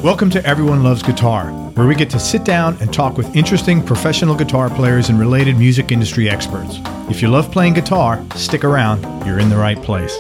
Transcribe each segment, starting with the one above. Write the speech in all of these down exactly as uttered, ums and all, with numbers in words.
Welcome to Everyone Loves Guitar, where we get to sit down and talk with interesting professional guitar players and related music industry experts. If you love playing guitar, stick around. You're in the right place.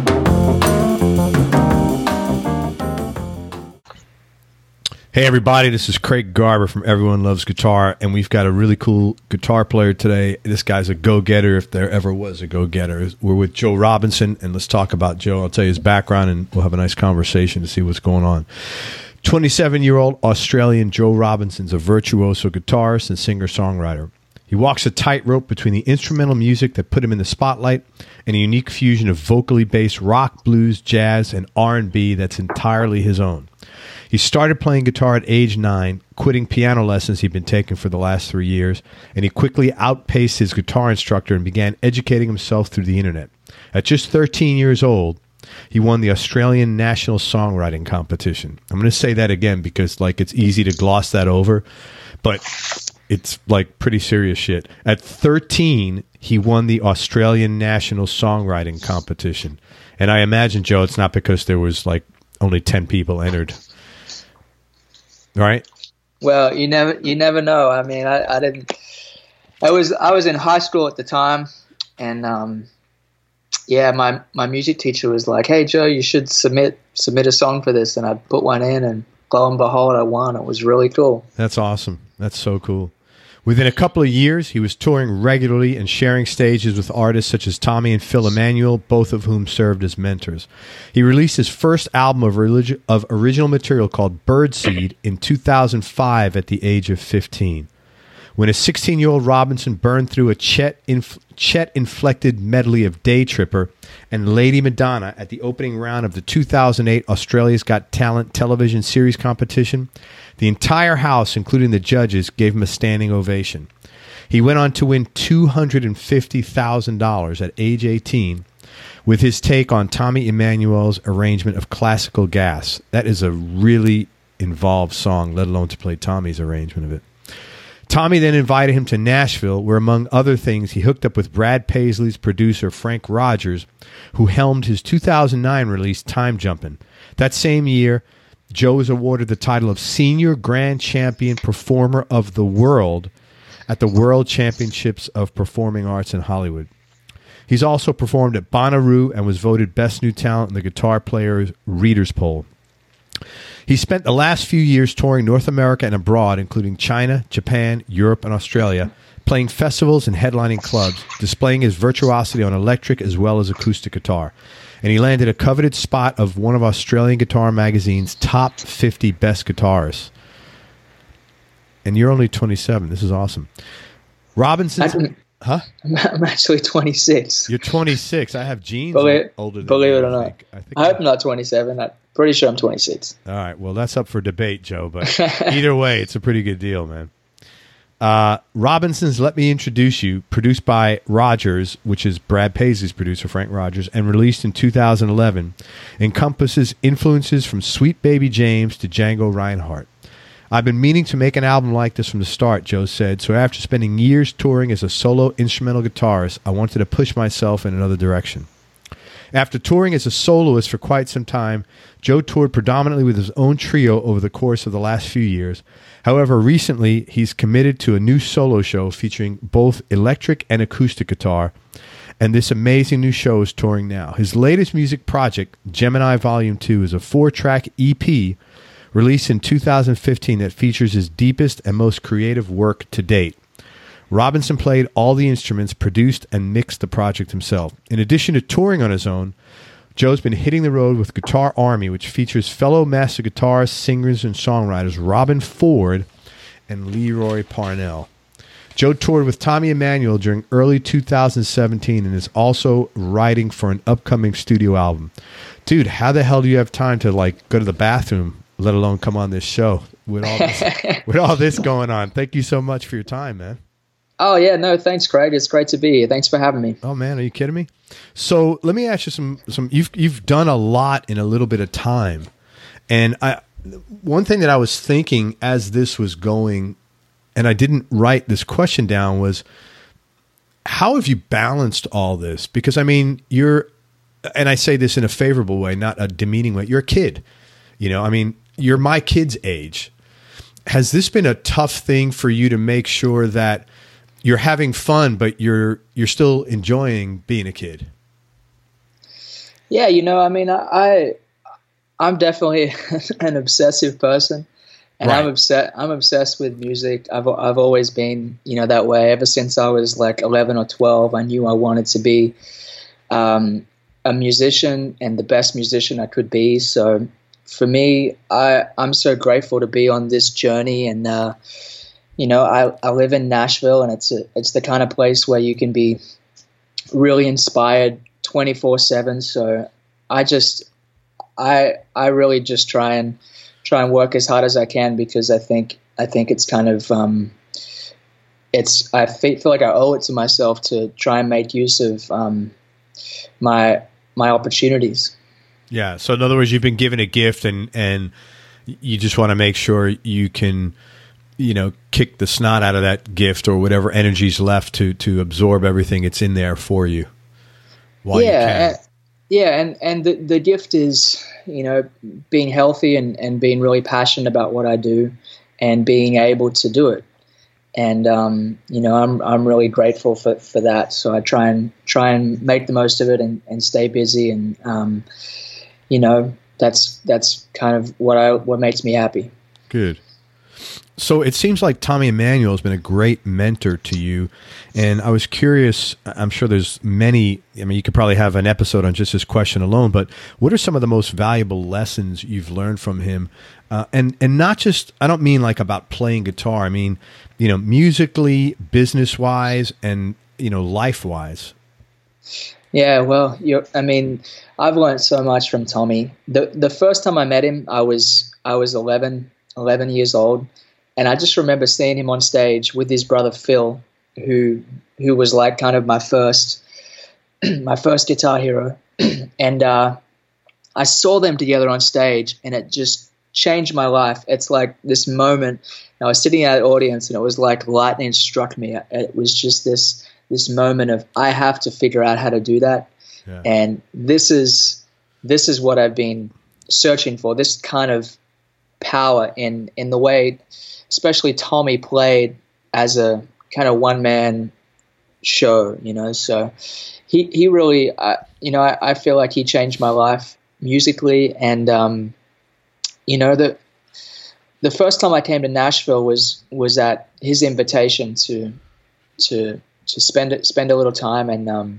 Hey everybody, this is Craig Garber from Everyone Loves Guitar, and we've got a really cool guitar player today. This guy's a go-getter if there ever was a go-getter. We're with Joe Robinson, and let's talk about Joe. I'll tell you his background, and we'll have a nice conversation to see what's going on. twenty-seven-year-old Australian Joe Robinson's a virtuoso guitarist and singer-songwriter. He walks a tightrope between the instrumental music that put him in the spotlight and a unique fusion of vocally based rock, blues, jazz, and R and B that's entirely his own. He started playing guitar at age nine, quitting piano lessons he'd been taking for the last three years, and he quickly outpaced his guitar instructor and began educating himself through the internet. At just thirteen years old, he won the Australian National Songwriting Competition. I'm going to say that again because like it's easy to gloss that over, but it's like pretty serious shit. At thirteen, he won the Australian National Songwriting Competition. And I imagine, Joe, it's not because there was like only ten people entered. Right? Well, you never you never know. I mean, I, I didn't I was I was in high school at the time, and um yeah, my, my music teacher was like, "Hey Joe, you should submit submit a song for this." And I put one in, and lo and behold, I won. It was really cool. That's awesome. That's so cool. Within a couple of years, he was touring regularly and sharing stages with artists such as Tommy and Phil Emanuel, both of whom served as mentors. He released his first album of, religi- of original material called Birdseed in two thousand five at the age of fifteen. When a sixteen-year-old Robinson burned through a Chet, inf- Chet-inflected medley of Day Tripper and Lady Madonna at the opening round of the two thousand eight Australia's Got Talent television series competition, the entire house, including the judges, gave him a standing ovation. He went on to win two hundred fifty thousand dollars at age eighteen with his take on Tommy Emmanuel's arrangement of Classical Gas. That is a really involved song, let alone to play Tommy's arrangement of it. Tommy then invited him to Nashville, where, among other things, he hooked up with Brad Paisley's producer, Frank Rogers, who helmed his two thousand nine release, Time Jumpin'. That same year, Joe was awarded the title of Senior Grand Champion Performer of the World at the World Championships of Performing Arts in Hollywood. He's also performed at Bonnaroo and was voted Best New Talent in the Guitar Players Readers Poll. He spent the last few years touring North America and abroad, including China, Japan, Europe, and Australia, playing festivals and headlining clubs, displaying his virtuosity on electric as well as acoustic guitar. And he landed a coveted spot of one of Australian Guitar Magazine's top fifty best guitarists. And you're only twenty-seven. This is awesome. Robinson's... Huh? I'm actually twenty-six. You're twenty-six. I have genes believe, older than believe you, it or I not. think. I, think I hope I'm not twenty-seven. I'm pretty sure I'm twenty-six. All right. Well, that's up for debate, Joe. But either way, it's a pretty good deal, man. Uh, Robinson's Let Me Introduce You, produced by Rogers, which is Brad Paisley's producer, Frank Rogers, and released in two thousand eleven, encompasses influences from Sweet Baby James to Django Reinhardt. I've been meaning to make an album like this from the start, Joe said, so after spending years touring as a solo instrumental guitarist, I wanted to push myself in another direction. After touring as a soloist for quite some time, Joe toured predominantly with his own trio over the course of the last few years. However, recently, he's committed to a new solo show featuring both electric and acoustic guitar, and this amazing new show is touring now. His latest music project, Gemini Volume two, is a four-track E P released in two thousand fifteen that features his deepest and most creative work to date. Robinson played all the instruments, produced, and mixed the project himself. In addition to touring on his own, Joe's been hitting the road with Guitar Army, which features fellow master guitarists, singers, and songwriters Robin Ford and Leroy Parnell. Joe toured with Tommy Emmanuel during early two thousand seventeen and is also writing for an upcoming studio album. Dude, how the hell do you have time to like go to the bathroom, let alone come on this show with all this, with all this going on? Thank you so much for your time, man. Oh, yeah. No, thanks, Craig. It's great to be here. Thanks for having me. Oh, man. Are you kidding me? So let me ask you some, some you've, you've done a lot in a little bit of time. And I, one thing that I was thinking as this was going, and I didn't write this question down, was how have you balanced all this? Because, I mean, you're, and I say this in a favorable way, not a demeaning way, you're a kid. You know, I mean, you're my kid's age. Has this been a tough thing for you to make sure that you're having fun, but you're you're still enjoying being a kid? Yeah, you know, I mean, I I'm definitely an obsessive person, and right. I'm upset. I'm obsessed with music. I've I've always been, you know, that way ever since I was like eleven or twelve. I knew I wanted to be um, a musician and the best musician I could be. So for me, I I'm so grateful to be on this journey, and uh, you know, I I live in Nashville, and it's a, it's the kind of place where you can be really inspired twenty-four seven. So I just, I, I really just try and try and work as hard as I can, because I think, I think it's kind of, um, it's, I feel like I owe it to myself to try and make use of, um, my, my opportunities. Yeah. So in other words, you've been given a gift, and, and you just want to make sure you can, you know, kick the snot out of that gift, or whatever energy's left, to, to absorb everything it's in there for you. Yeah, and, yeah, and and the the gift is, you know, being healthy and, and being really passionate about what I do, and being able to do it. And um, you know, I'm I'm really grateful for, for that. So I try and try and make the most of it, and, and stay busy, and um, you know, that's that's kind of what I what makes me happy. Good. So it seems like Tommy Emmanuel has been a great mentor to you. And I was curious, I'm sure there's many, I mean, you could probably have an episode on just this question alone, but what are some of the most valuable lessons you've learned from him? Uh, and, and not just, I don't mean like about playing guitar. I mean, you know, musically, business wise, and, you know, life wise. Yeah, well, you're, I mean, I've learned so much from Tommy. The, the first time I met him, I was, I was eleven, eleven years old. And I just remember seeing him on stage with his brother Phil, who who was like kind of my first my first guitar hero. And uh, I saw them together on stage, and it just changed my life. It's like this moment. I was sitting at an audience, and it was like lightning struck me. It was just this this moment of, I have to figure out how to do that. Yeah. And this is this is what I've been searching for. This kind of power in in the way, especially Tommy played as a kind of one-man show, you know. So he he really, uh, you know, I, I feel like he changed my life musically. And um, you know, the the first time I came to Nashville was was at his invitation to to to spend it, spend a little time, and um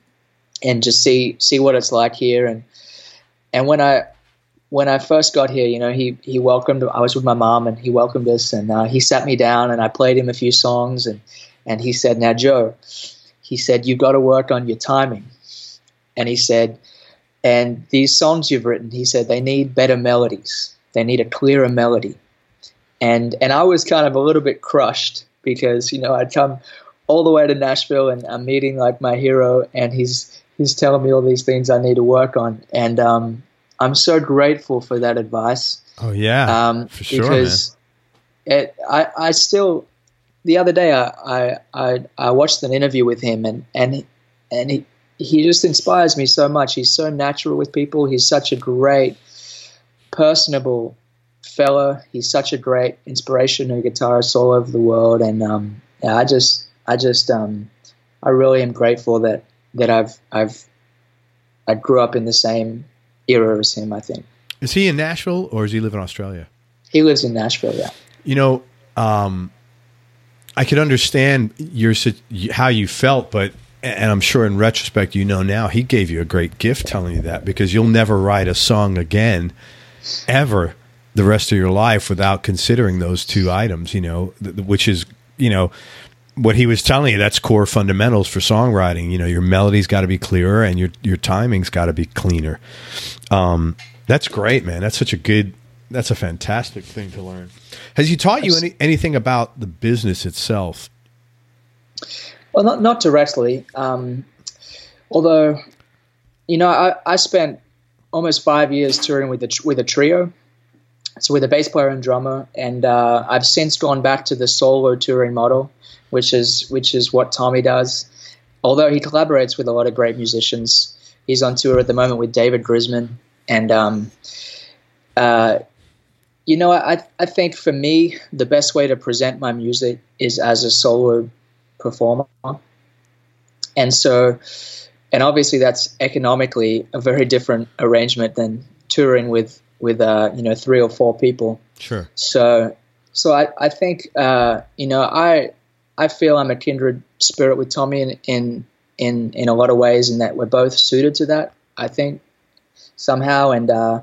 and just see see what it's like here. And and when I When I first got here, you know, he, he welcomed, I was with my mom, and he welcomed us, and uh, he sat me down, and I played him a few songs, and, and he said, "Now, Joe," he said, "you've got to work on your timing." And he said, "And these songs you've written," he said, "they need better melodies. They need a clearer melody." And and I was kind of a little bit crushed, because, you know, I'd come all the way to Nashville, and I'm meeting like my hero, and he's he's telling me all these things I need to work on. And um I'm so grateful for that advice. Oh yeah, um, for sure, because man. It, I, I still, the other day I, I, I, I watched an interview with him, and and and he he just inspires me so much. He's so natural with people. He's such a great, personable fellow. He's such a great inspirational guitarist all over the world. And um, yeah, I just, I just, um, I really am grateful that that I've I've I grew up in the same era as him, I think. Is he in Nashville, or does he live in Australia? He lives in Nashville, yeah. You know, um, I could understand your how you felt, but, and I'm sure in retrospect, you know now, he gave you a great gift telling you that, because you'll never write a song again, ever, the rest of your life without considering those two items, you know, which is, you know, what he was telling you, that's core fundamentals for songwriting. You know, your melody's got to be clearer, and your your timing's got to be cleaner. Um, that's great, man. That's such a good, that's a fantastic thing to learn. Has he taught you any, anything about the business itself? Well, not not directly. Um, although, you know, I, I spent almost five years touring with a with a trio. So with a bass player and drummer, and uh, I've since gone back to the solo touring model, which is which is what Tommy does. Although he collaborates with a lot of great musicians, he's on tour at the moment with David Grisman, and um, uh, you know, I I think for me the best way to present my music is as a solo performer, and so, and obviously that's economically a very different arrangement than touring with with uh, you know three or four people. Sure. So so I I think uh, you know I I feel I'm a kindred spirit with Tommy in in in in a lot of ways, in that we're both suited to that, I think, somehow, and uh,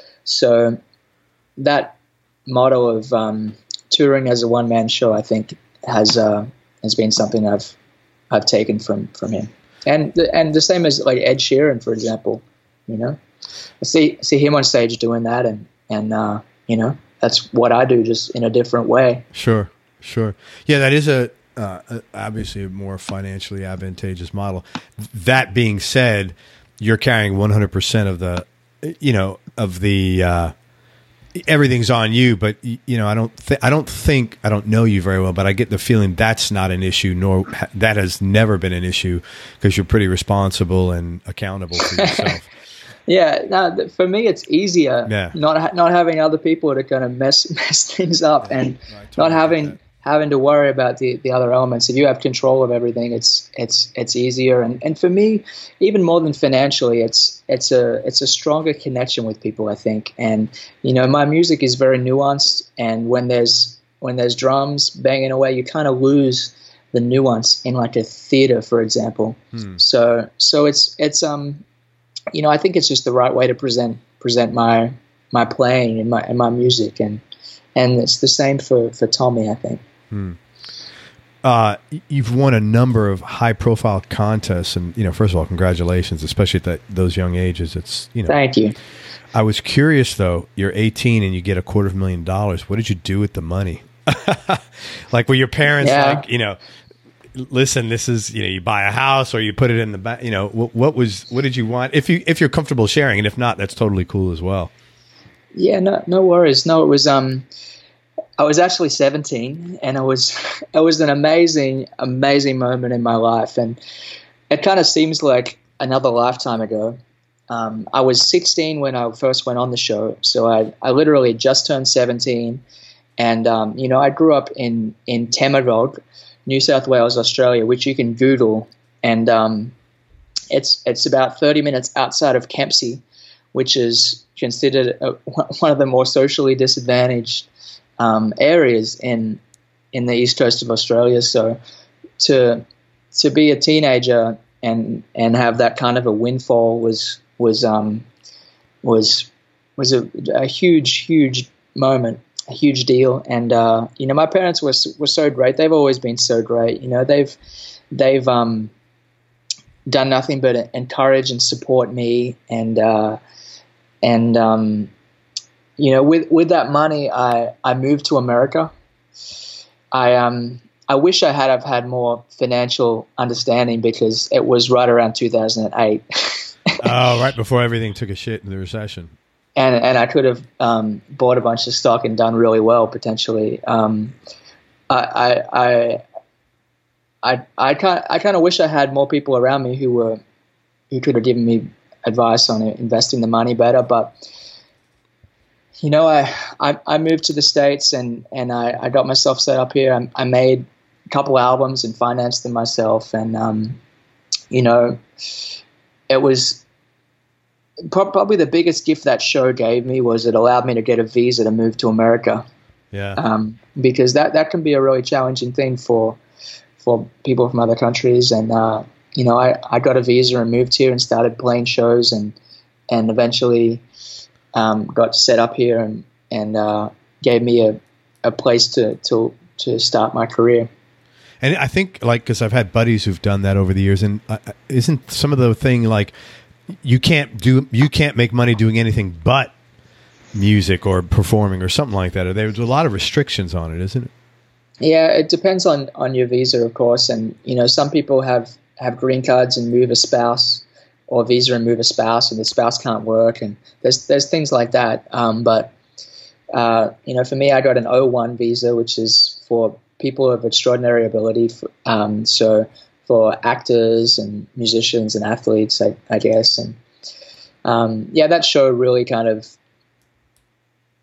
so that motto of um, touring as a one man show, I think, has uh, has been something I've I've taken from from him, and the, and the same as like Ed Sheeran, for example. You know, I see see him on stage doing that, and and uh, you know, that's what I do, just in a different way. Sure, sure, yeah, that is a. Uh, obviously a more financially advantageous model. That being said, you're carrying one hundred percent of the, you know, of the, uh, everything's on you, but you know, I don't th- I don't think, I don't know you very well, but I get the feeling that's not an issue, nor ha- that has never been an issue, because you're pretty responsible and accountable to yourself. Yeah, no, for me it's easier yeah. not ha- not having other people to kind of mess mess things up, and no, totally not having having to worry about the, the other elements. If you have control of everything, it's it's it's easier. And, and for me, even more than financially, it's it's a it's a stronger connection with people, I think. And you know, my music is very nuanced, and when there's when there's drums banging away, you kind of lose the nuance in like a theater, for example. Hmm. So so it's it's um you know, I think it's just the right way to present present my my playing and my and my music, and and it's the same for, for Tommy, I think. Hmm. Uh, you've won a number of high-profile contests, and you know, first of all, congratulations, especially at that, those young ages. It's you know. Thank you. I was curious though. You're eighteen and you get a quarter of a million dollars. What did you do with the money? Like, were your parents yeah. like, you know, listen, this is, you know, you buy a house or you put it in the back? You know, what, what was what did you want? If you if you're comfortable sharing, and if not, that's totally cool as well. Yeah, no, no worries. No, it was um. I was actually seventeen, and it was it was an amazing, amazing moment in my life, and it kind of seems like another lifetime ago. Um, I was sixteen when I first went on the show, so I, I literally just turned seventeen, and um, you know, I grew up in in Temerloh, New South Wales, Australia, which you can Google, and um, it's it's about thirty minutes outside of Kempsey, which is considered a, one of the more socially disadvantaged Um, areas in in the east coast of Australia. So to to be a teenager and and have that kind of a windfall was was um was was a, a huge huge moment, a huge deal. And uh, you know, my parents were were so great. They've always been so great. You know, they've they've um done nothing but encourage and support me, and uh, and um. You know, with, with that money, I, I moved to America. I um I wish I had have had more financial understanding, because it was right around two thousand eight. Oh, right before everything took a shit in the recession. And and I could have um, bought a bunch of stock and done really well potentially. Um, I I I I I kind I kind of wish I had more people around me who were who could have given me advice on investing the money better, but. You know, I, I, I moved to the States, and, and I, I got myself set up here. I, I made a couple albums and financed them myself. And, um, you know, it was pro- probably the biggest gift that show gave me was it allowed me to get a visa to move to America. Yeah. Um, because that, that can be a really challenging thing for for people from other countries. And, uh, you know, I, I got a visa and moved here and started playing shows, and and eventually – Um, got set up here, and and uh, gave me a, a place to, to to start my career. And I think, like, because I've had buddies who've done that over the years, and uh, isn't some of the thing like you can't do you can't make money doing anything but music or performing or something like that? Or there's a lot of restrictions on it, isn't it? Yeah, it depends on, on your visa, of course, and you know, some people have, have green cards and move a spouse, or visa and move a spouse, and the spouse can't work, and there's there's things like that. Um, but uh, you know, for me, I got an O one visa, which is for people of extraordinary ability. For, um, so for actors and musicians and athletes, I, I guess. And um, yeah, that show really kind of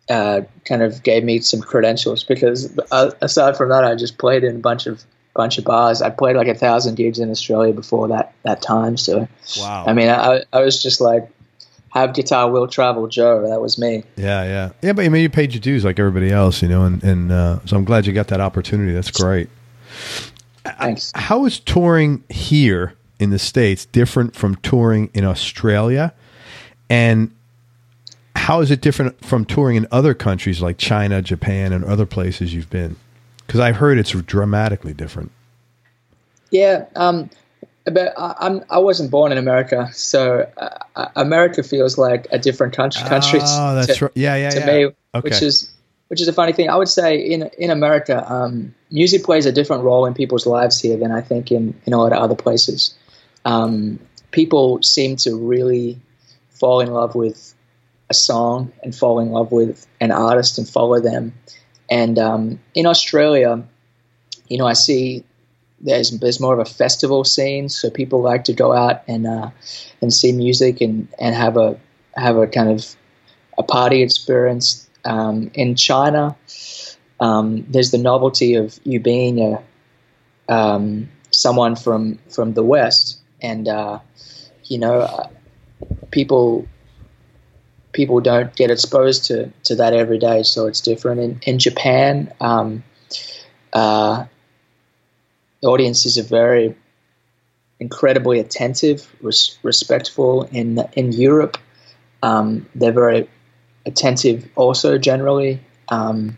uh, kind of gave me some credentials, because uh, aside from that, I just played in a bunch of bunch of bars. I played like a thousand gigs in Australia before that that time. So, wow. I mean, I I was just like, have guitar, will travel, Joe. That was me. Yeah, yeah, yeah. But I mean, you paid your dues like everybody else, you know, and and uh, so I'm glad you got that opportunity. That's great. Thanks. How is touring here in the States different from touring in Australia, and how is it different from touring in other countries like China, Japan, and other places you've been? Because I've heard it's dramatically different. Yeah, um, but I, I'm I wasn't born in America, so uh, America feels like a different country. country oh, that's to, right. Yeah, yeah, to yeah. me, Okay. which is which is a funny thing. I would say in in America, um, music plays a different role in people's lives here than I think in in a lot of other places. Um, people seem to really fall in love with a song and fall in love with an artist and follow them. And um, in Australia, you know, I see there's there's more of a festival scene, so people like to go out and uh, and see music and, and have a have a kind of a party experience. Um, in China, um, there's the novelty of you being a um, someone from from the West, and uh, you know, uh, people. People don't get exposed to, to that every day, so it's different. In in Japan, um, uh, audiences are very incredibly attentive, res- respectful. In in Europe, um, they're very attentive also generally. Um,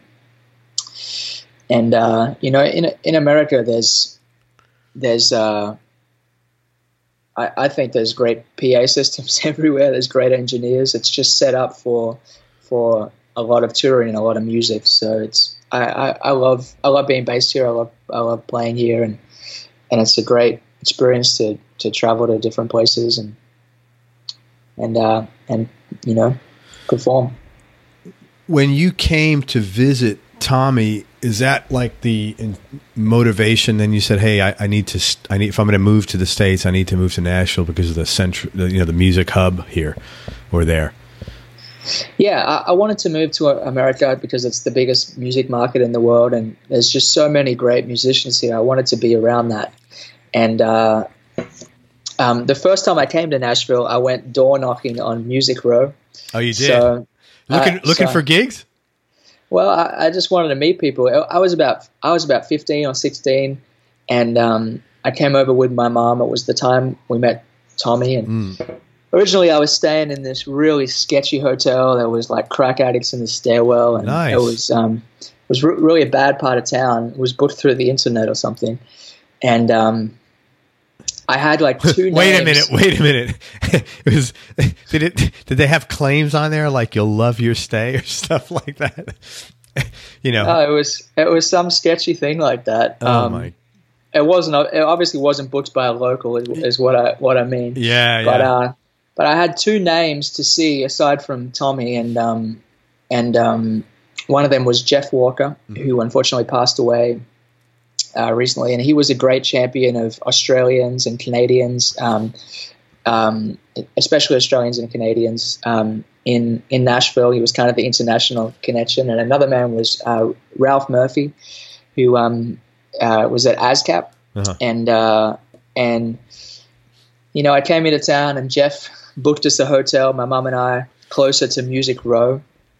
and uh, you know, in in America, there's there's uh, I, I think there's great P A systems everywhere. There's great engineers. It's just set up for for a lot of touring and a lot of music. So it's I, I, I love I love being based here. I love I love playing here, and and it's a great experience to, to travel to different places and and uh, and you know perform. When you came to visit Tommy, is that like the motivation? Then you said, "Hey, I, I need to. I need if I'm going to move to the States, I need to move to Nashville because of the central, the, you know, the music hub here or there." Yeah, I, I wanted to move to America because it's the biggest music market in the world, and there's just so many great musicians here. I wanted to be around that, and uh, um, the first time I came to Nashville, I went door knocking on Music Row. Oh, you did. So, looking uh, looking so, for gigs. Well, I, I just wanted to meet people. I was about I was about fifteen or sixteen, and um, I came over with my mom. It was the time we met Tommy, and mm. originally I was staying in this really sketchy hotel. There was like crack addicts in the stairwell, and nice. it was um, it was re- really a bad part of town. It was booked through the internet or something, and um, I had like two. wait names. a minute! Wait a minute! It was did it? Did they have claims on there like "you'll love your stay" or stuff like that? You know, no, it was it was some sketchy thing like that. Oh um, my! It wasn't. It obviously wasn't booked by a local. Is, is what I what I mean. Yeah, but, yeah. Uh, but I had two names to see aside from Tommy, and um, and um, one of them was Jeff Walker, mm-hmm. who unfortunately passed away uh, recently, and he was a great champion of Australians and Canadians, um, um, especially Australians and Canadians um, in in Nashville. He was kind of the international connection, and another man was uh, Ralph Murphy, who um, uh, was at ASCAP, uh-huh. and uh, and you know I came into town, and Jeff booked us a hotel, my mum and I, closer to Music Row,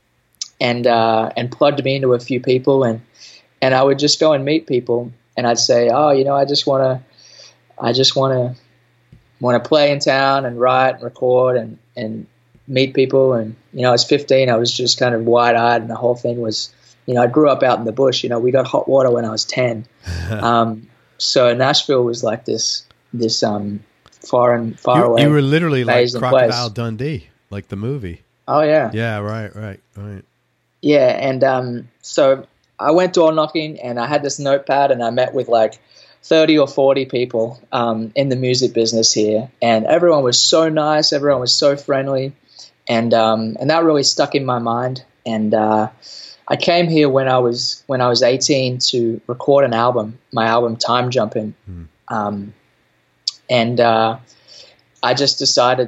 and uh, and plugged me into a few people, and and I would just go and meet people, and I'd say, oh, you know, I just want to, I just want to, want to play in town and write and record and and meet people, and you know, I was fifteen, I was just kind of wide eyed, and the whole thing was, you know, I grew up out in the bush, you know, we got hot water when I was ten, um, so Nashville was like this this um. far and far you, away. You were literally like Crocodile place. Dundee, like the movie. Oh yeah. Yeah, right, right, right. Yeah, and um, so I went door knocking, and I had this notepad, and I met with like thirty or forty people um, in the music business here, and everyone was so nice, everyone was so friendly, and um, and that really stuck in my mind. And uh, I came here when I was when I was eighteen to record an album, my album Time Jumping. Hmm. Um, And uh, I just decided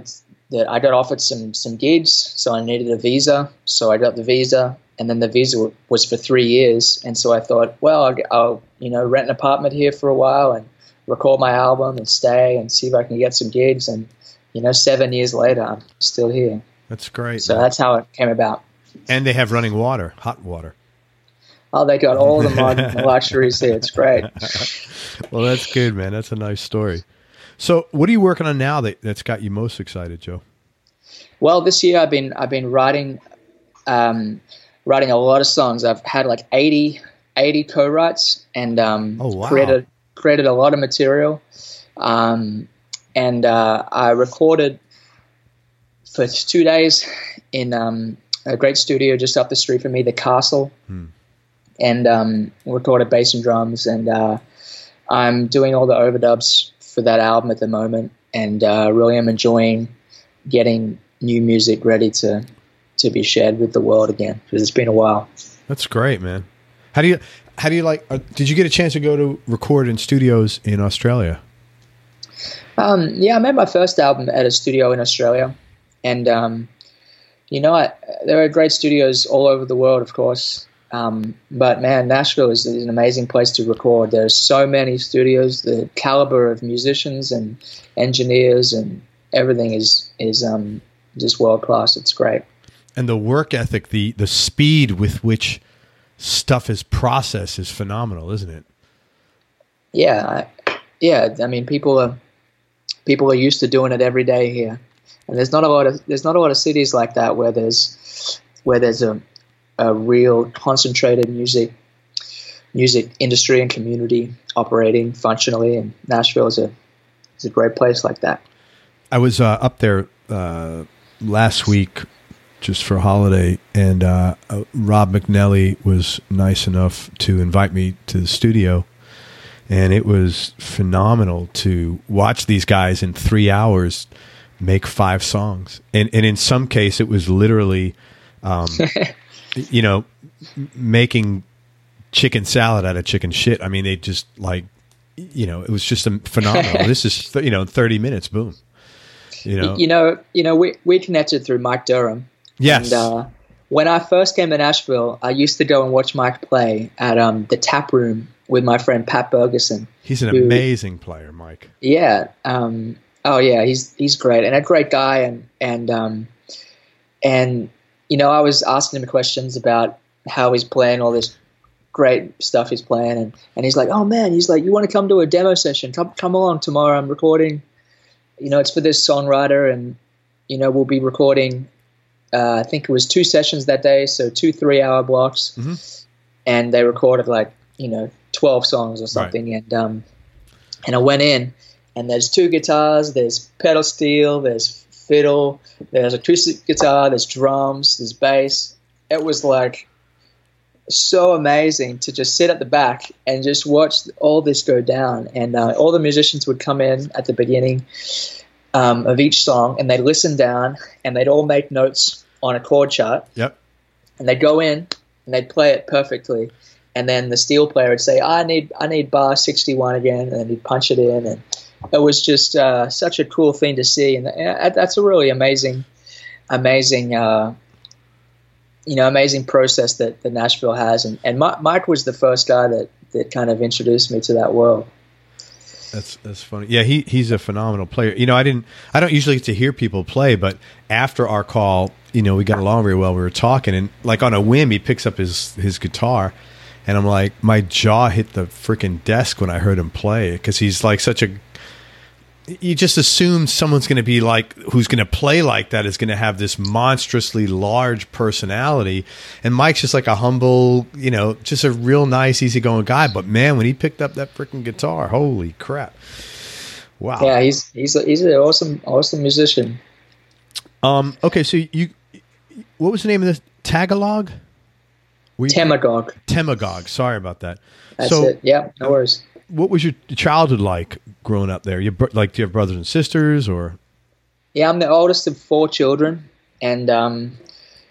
that I got offered some some gigs, so I needed a visa. So I got the visa, and then the visa was for three years. And so I thought, well, I'll, I'll you know rent an apartment here for a while and record my album and stay and see if I can get some gigs. And you know, seven years later, I'm still here. That's great. So man. That's how it came about. And they have running water, hot water. Oh, they got all the modern luxuries here. It's great. Well, that's good, man. That's a nice story. So, what are you working on now that, that's got you most excited, Joe? Well, this year I've been I've been writing um, writing a lot of songs. I've had like eighty, eighty co-writes and um, oh, wow. created created a lot of material. Um, and uh, I recorded for two days in um, a great studio just up the street from me, The Castle. Hmm. And um, recorded bass and drums, and uh, I'm doing all the overdubs for that album at the moment, and uh, really am enjoying getting new music ready to to be shared with the world again, because it's been a while. That's great, man. How do you how do you like? Uh, did you get a chance to go to record in studios in Australia? Um, yeah, I made my first album at a studio in Australia, and um, you know, I, there are great studios all over the world, of course. Um, but man, Nashville is, is an amazing place to record. There's so many studios. The caliber of musicians and engineers and everything is is um, just world class. It's great. And the work ethic, the the speed with which stuff is processed is phenomenal, isn't it? Yeah, I, yeah. I mean, people are people are used to doing it every day here, and there's not a lot of there's not a lot of cities like that where there's where there's a a real concentrated music music industry and community operating functionally, and Nashville is a is a great place like that. I was uh, up there uh, last week just for a holiday, and uh, uh, Rob McNally was nice enough to invite me to the studio, and it was phenomenal to watch these guys in three hours make five songs, and and in some case it was literally. Um, you know, making chicken salad out of chicken shit. I mean, they just like, you know, it was just a phenomenal. This is, you know, thirty minutes, boom. You know, you know, you know, we we connected through Mike Durham. Yes. And uh, when I first came to Nashville, I used to go and watch Mike play at um, the Tap Room with my friend Pat Bergeson. He's an who, amazing player, Mike. Yeah. Um, oh yeah, he's he's great and a great guy, and and um, and. You know, I was asking him questions about how he's playing all this great stuff he's playing, and, and he's like, oh man, he's like, you want to come to a demo session? Come come along tomorrow. I'm recording. You know, it's for this songwriter, and you know, we'll be recording. Uh, I think it was two sessions that day, so two three-hour blocks, mm-hmm. and they recorded like you know twelve songs or something, right. and um, and I went in, and there's two guitars, there's pedal steel, there's fiddle, there's acoustic guitar, there's drums, there's bass. It was like so amazing to just sit at the back and just watch all this go down. And uh, all the musicians would come in at the beginning um, of each song, and they'd listen down, and they'd all make notes on a chord chart. Yep. And they'd go in and they'd play it perfectly. And then the steel player would say, I need I need bar sixty-one again, and then he'd punch it in, and it was just uh, such a cool thing to see, and uh, that's a really amazing, amazing, uh, you know, amazing process that, that Nashville has. And, and Mike was the first guy that, that kind of introduced me to that world. That's that's funny. Yeah, he he's a phenomenal player. You know, I didn't, I don't usually get to hear people play, but after our call, you know, we got along very well. We were talking, and like on a whim, he picks up his his guitar. And I'm like, my jaw hit the freaking desk when I heard him play, because he's like such a. You just assume someone's going to be like, who's going to play like that is going to have this monstrously large personality. And Mike's just like a humble, you know, just a real nice, easygoing guy. But man, when he picked up that freaking guitar, holy crap! Wow. Yeah, he's he's a, he's an awesome awesome musician. Um. Okay, so you, what was the name of this? Tagalog. Temagog. Temagog. Sorry about that. That's so, it. Yeah, no worries. What was your childhood like growing up there? You like, do you have brothers and sisters, or? Yeah, I'm the oldest of four children, and um,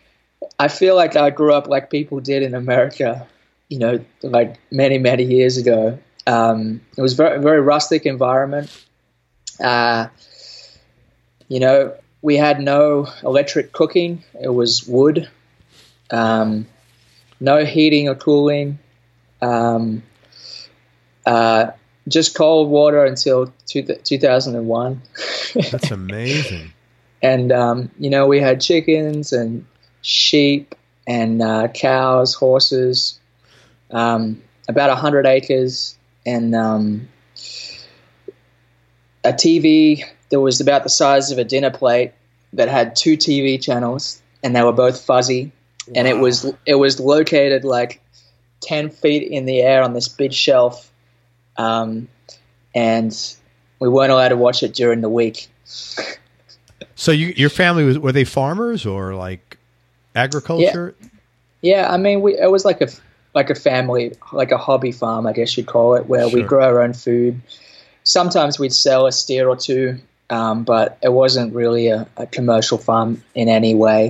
I feel like I grew up like people did in America, you know, like many, many years ago. Um, it was very, very rustic environment. Uh, you know, we had no electric cooking. It was wood. Um, no heating or cooling. Um, uh, just cold water until two, two thousand one. That's amazing. And, um, you know, we had chickens and sheep and uh, cows, horses, um, about one hundred acres, and um, a T V that was about the size of a dinner plate that had two T V channels, and they were both fuzzy. Wow. And it was it was located like ten feet in the air on this big shelf, um, and we weren't allowed to watch it during the week. So you, your family was were they farmers or like agriculture? Yeah, yeah I mean, we it was like a like a family, like a hobby farm, I guess you'd call it, where sure. we grow our own food. Sometimes we'd sell a steer or two, um, but it wasn't really a, a commercial farm in any way.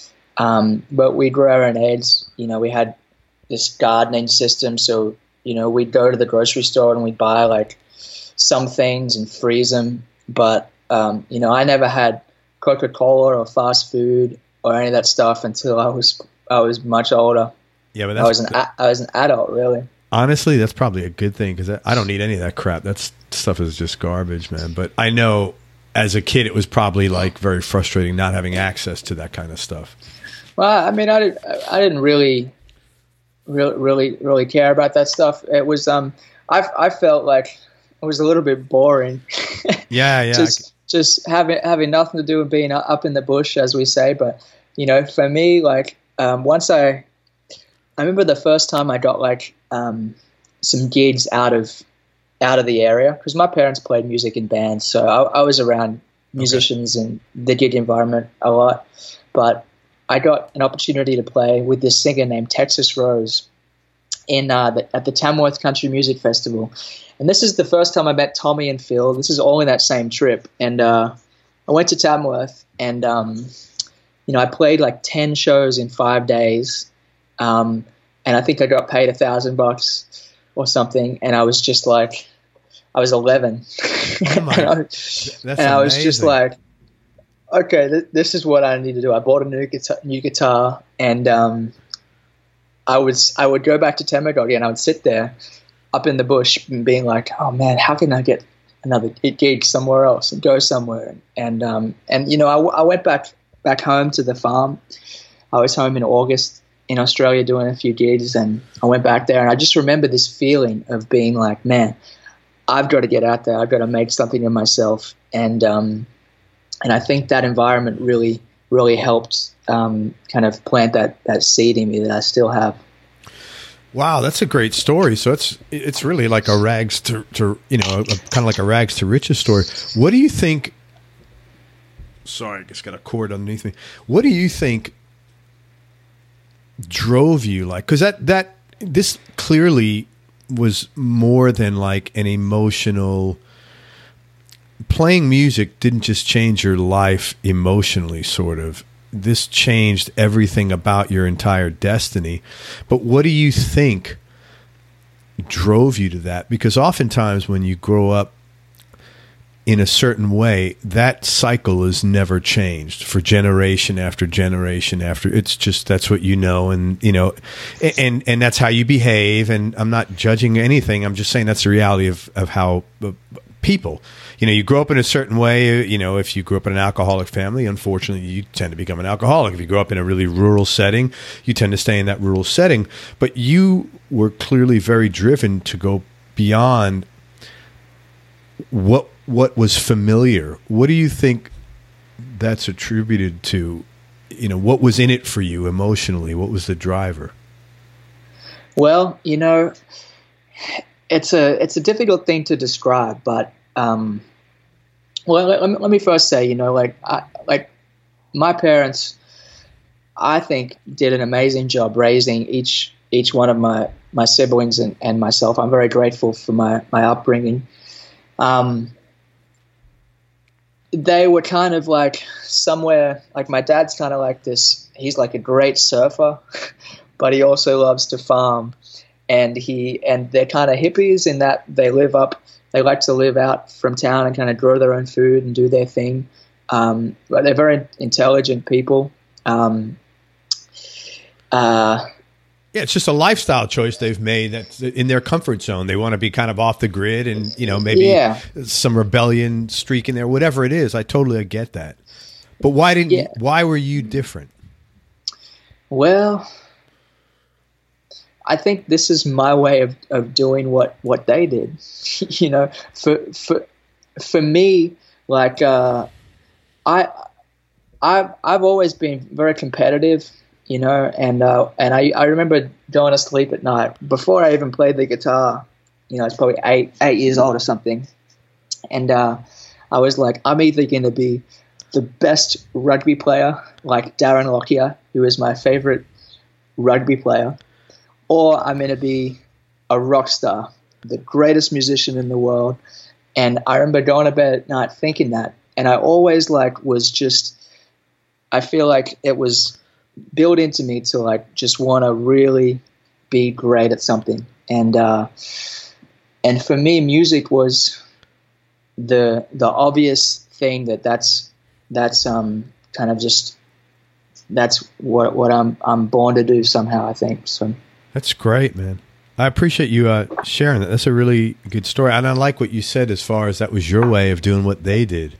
Um, but we grew our own eggs. You know, we had this gardening system, so you know we'd go to the grocery store and we'd buy like some things and freeze them. But um, you know, I never had Coca-Cola or fast food or any of that stuff until I was I was much older. Yeah, but that's I was an I was an adult, really. Honestly, that's probably a good thing because I don't need any of that crap. That stuff is just garbage, man. But I know as a kid, it was probably like very frustrating not having access to that kind of stuff. Well, I mean, I didn't I didn't really, really, really, really care about that stuff. It was um, I I felt like it was a little bit boring. Yeah, yeah. just just having having nothing to do with being up in the bush, as we say. But you know, for me, like um, once I, I remember the first time I got like um, some gigs out of out of the area because my parents played music in bands, so I, I was around musicians okay. and the gig environment a lot. But I got an opportunity to play with this singer named Texas Rose in uh, the, at the Tamworth Country Music Festival. And this is the first time I met Tommy and Phil. This is all in that same trip. And uh, I went to Tamworth and, um, you know, I played like ten shows in five days. Um, and I think I got paid a thousand bucks or something. And I was just like, I was eleven. Oh my, and I, that's and I was just like, okay, th- this is what I need to do. I bought a new guitar, new guitar and um, I was I would go back to Temagog and I would sit there up in the bush and being like, oh man, how can I get another gig somewhere else and go somewhere? And um, and you know, I, I went back back home to the farm. I was home in August in Australia doing a few gigs, and I went back there and I just remember this feeling of being like, man, I've got to get out there. I've got to make something of myself. And um, and I think that environment really, really helped um, kind of plant that, that seed in me that I still have. Wow, that's a great story. So it's it's really like a rags to, to you know, a, a, kind of like a rags to riches story. What do you think? Sorry, I just got a cord underneath me. What do you think drove you? Like, because that that this clearly was more than like an emotional. Playing music didn't just change your life emotionally, sort of. This changed everything about your entire destiny. But what do you think drove you to that? Because oftentimes when you grow up in a certain way, that cycle is never changed for generation after generation after. It's just, that's what you know, and you know, and and that's how you behave. And I'm not judging anything. I'm just saying that's the reality of of how people. You know, you grow up in a certain way. You know, if you grew up in an alcoholic family, unfortunately, you tend to become an alcoholic. If you grow up in a really rural setting, you tend to stay in that rural setting. But you were clearly very driven to go beyond what what was familiar. What do you think that's attributed to? You know, what was in it for you emotionally? What was the driver? Well, you know, it's a it's a difficult thing to describe, but. Um, well, let, let me first say, you know, like, I, like my parents, I think, did an amazing job raising each each one of my, my siblings and, and myself. I'm very grateful for my, my upbringing. Um, they were kind of like somewhere, like my dad's kind of like this, he's like a great surfer, but he also loves to farm. And he and they're kind of hippies in that they live up. They like to live out from town and kind of grow their own food and do their thing. um, but they're very intelligent people. Um, uh, Yeah, it's just a lifestyle choice they've made that's in their comfort zone. They want to be kind of off the grid and, you know, maybe yeah. some rebellion streak in there, whatever it is. I totally get that. But why didn't yeah. why were you different? Well, I think this is my way of, of doing what, what they did. you know, for for for me, like uh, I I've I've always been very competitive. You know, and uh, and I, I remember going to sleep at night before I even played the guitar. You know, I was probably eight eight years old or something, and uh, I was like, I'm either going to be the best rugby player, like Darren Lockyer, who is my favorite rugby player, or I'm going to be a rock star, the greatest musician in the world. And I remember going to bed at night thinking that, and I always like was just, I feel like it was built into me to like just want to really be great at something, and uh, and for me, music was the the obvious thing that that's that's um kind of just that's what what I'm I'm born to do somehow, I think. So that's great, man. I appreciate you uh, sharing that. That's a really good story, and I like what you said as far as that was your way of doing what they did.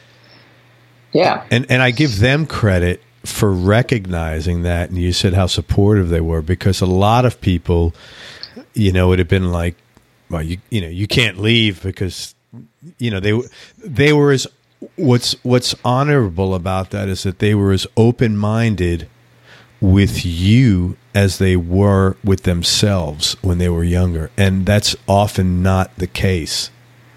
Yeah, and and I give them credit for recognizing that, and you said how supportive they were, because a lot of people, you know, would have been like, well, you you know, you can't leave because, you know, they they were as what's what's honorable about that is that they were as open-minded with you as they were with themselves when they were younger, and that's often not the case,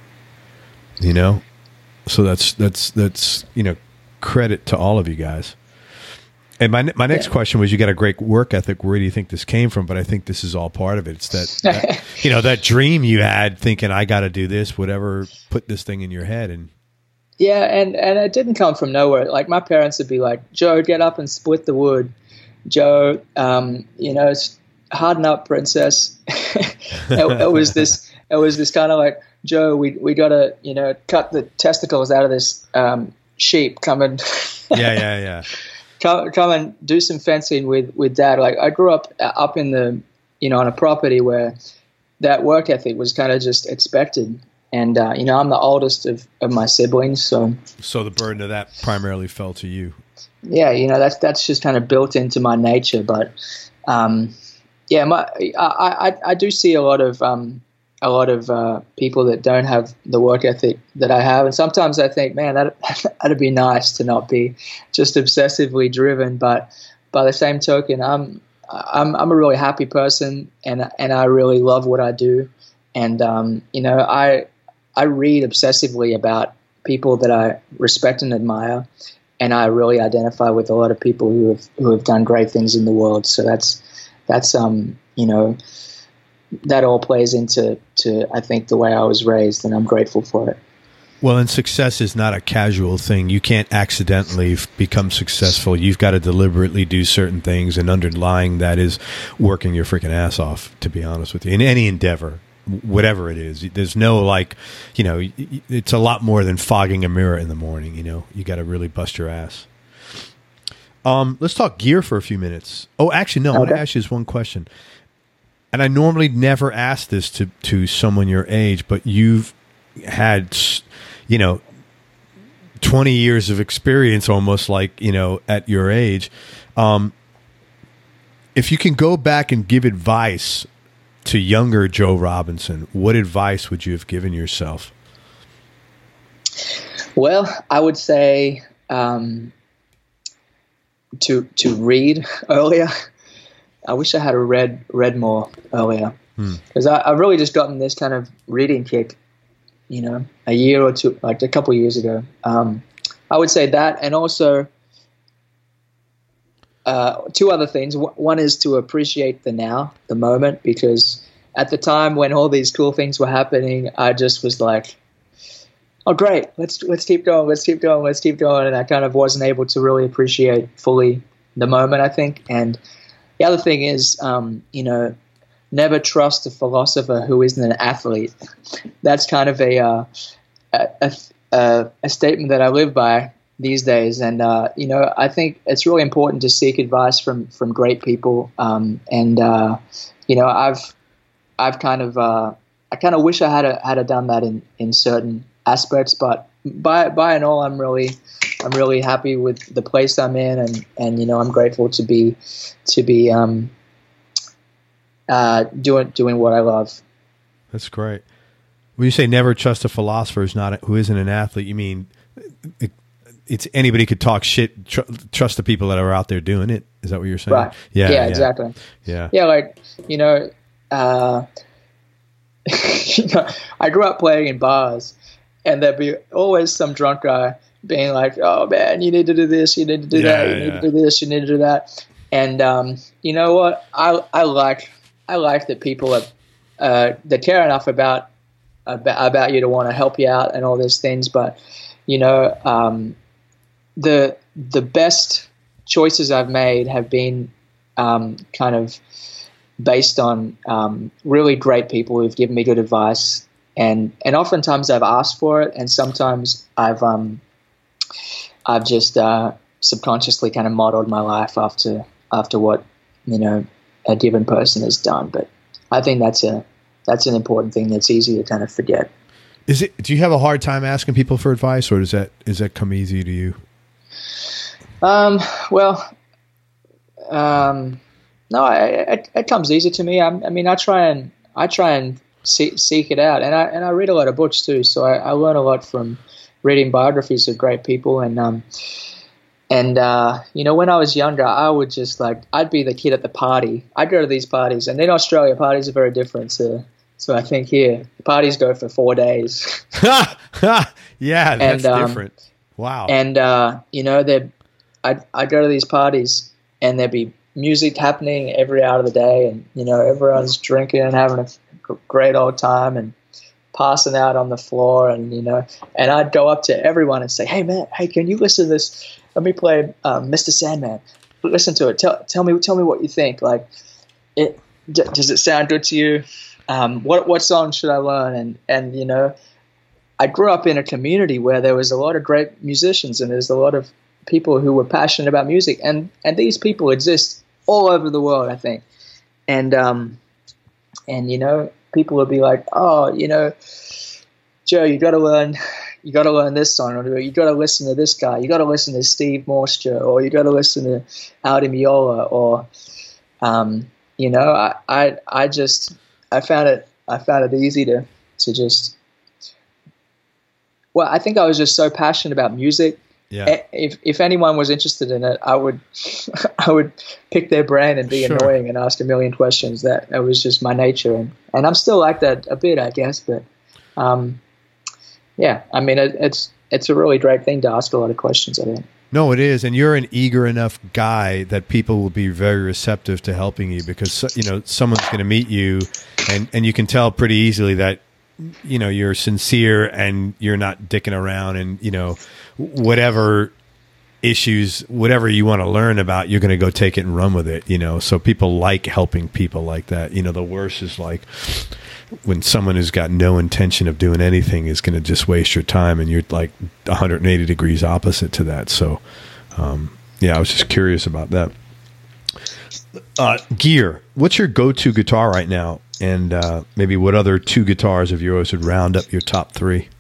you know. So that's that's that's you know, credit to all of you guys. And my my next yeah. question was, you got a great work ethic. Where do you think this came from? But I think this is all part of it. It's that, that you know, that dream you had, thinking I got to do this, whatever, put this thing in your head. And yeah, and and it didn't come from nowhere. Like my parents would be like, Joe, get up and split the wood. Joe, um, you know, harden up, princess. it, it was this. It was this kind of like, Joe, we we got to, you know, cut the testicles out of this um, sheep. Come and yeah, yeah, yeah. Come, come and do some fencing with, with dad. Like I grew up up in the, you know, on a property where that work ethic was kind of just expected. And, uh, you know, I'm the oldest of, of my siblings. So, so the burden of that primarily fell to you. Yeah. You know, that's, that's just kind of built into my nature. But, um, yeah, my, I, I, I do see a lot of, um, a lot of uh, people that don't have the work ethic that I have. And sometimes I think, man, that, that'd be nice to not be just obsessively driven. But by the same token, I'm, I'm, I'm a really happy person, and, and I really love what I do. And, um, you know, I, I read obsessively about people that I respect and admire. And I really identify with a lot of people who have, who have done great things in the world. So that's, that's, um, you know, that all plays into, to, I think, the way I was raised, and I'm grateful for it. Well, and success is not a casual thing. You can't accidentally f- become successful. You've got to deliberately do certain things, and underlying that is working your freaking ass off, to be honest with you, in any endeavor, whatever it is. There's no, like, you know, it's a lot more than fogging a mirror in the morning, you know. You got to really bust your ass. Um, let's talk gear for a few minutes. Oh, actually, no, okay. I want to ask you this one question. And I normally never ask this to, to someone your age, but you've had, you know, twenty years of experience almost, like, you know, at your age. Um, if you can go back and give advice to younger Joe Robinson, what advice would you have given yourself? Well, I would say um, to to read earlier. I wish I had read read more earlier, because hmm. I've really just gotten this kind of reading kick, you know, a year or two, like a couple of years ago. Um, I would say that, and also uh, two other things. One is to appreciate the now, the moment, because at the time when all these cool things were happening, I just was like, "Oh, great! Let's let's keep going, let's keep going, let's keep going," and I kind of wasn't able to really appreciate fully the moment, I think. And the other thing is, um, you know, never trust a philosopher who isn't an athlete. That's kind of a, uh, a, a, a statement that I live by. these days. And uh, you know, I think it's really important to seek advice from from great people. Um, and uh, you know, I've I've kind of uh, I kind of wish I had a, had a done that in, in certain aspects, but by by and all, I'm really I'm really happy with the place I'm in, and, and you know, I'm grateful to be to be um, uh, doing doing what I love. That's great. When you say never trust a philosopher who's not who isn't an athlete, you mean it, it's anybody could talk shit. Tr- trust the people that are out there doing it. Is that what you're saying? Right. Yeah. Yeah. Yeah. Exactly. Yeah. Yeah. Like, you know, uh, you know, I grew up playing in bars, and there'd be always some drunk guy being like, "Oh man, you need to do this. You need to do Yeah, that. You yeah. need to do this. You need to do that." And um, you know what? I I like I like that people are uh, they care enough about about, about you to want to help you out and all these things. But you know, um, the the best choices I've made have been um, kind of based on um, really great people who've given me good advice, and and oftentimes I've asked for it, and sometimes I've um, I've just uh, subconsciously kind of modeled my life after after what, you know, a given person has done. But I think that's a that's an important thing that's easy to kind of forget. Is it? Do you have a hard time asking people for advice, or does that does that come easy to you? Um. Well. Um. No, I, it, it comes easy to me. I, I mean, I try and I try and see, seek it out, and I and I read a lot of books too. So I, I learn a lot from reading biographies of great people, and um, and uh, you know, when I was younger, I would just like I'd be the kid at the party. I'd go to these parties, and in Australia, parties are very different to. So I think here the parties go for four days. Yeah, that's and, um, different. Wow. And uh, you know, they I'd I'd go to these parties, and there'd be music happening every hour of the day, and you know, everyone's drinking and having a great old time and passing out on the floor, and you know, and I'd go up to everyone and say, "Hey man, hey, can you listen to this? Let me play um, Mister Sandman. Listen to it. Tell tell me tell me what you think. Like, it d- does it sound good to you? Um, what what song should I learn?" And and you know, I grew up in a community where there was a lot of great musicians, and there's a lot of people who were passionate about music, and and these people exist all over the world, I think. And um, and you know, people would be like, "Oh, you know, Joe, you got to learn, you got to learn this song, or you got to listen to this guy, you got to listen to Steve Morse, Joe, or you got to listen to Aldi Meola," or um, you know, I, I I just I found it I found it easy to to just. Well, I think I was just so passionate about music. Yeah. If if anyone was interested in it, I would I would pick their brain and be Sure. annoying and ask a million questions. That that was just my nature, and, and I'm still like that a bit, I guess. But um, yeah, I mean, it, it's it's a really great thing to ask a lot of questions, I think. No, it is, and you're an eager enough guy that people will be very receptive to helping you, because you know someone's going to meet you, and and you can tell pretty easily that you know you're sincere and you're not dicking around, and you know whatever issues, whatever you want to learn about, you're going to go take it and run with it. You know, so people like helping people like that. You know, the worst is like when someone who's got no intention of doing anything is going to just waste your time, and you're like one hundred eighty degrees opposite to that. So, um, yeah, I was just curious about that. Uh, gear. What's your go-to guitar right now? And uh, maybe what other two guitars of yours would round up your top three?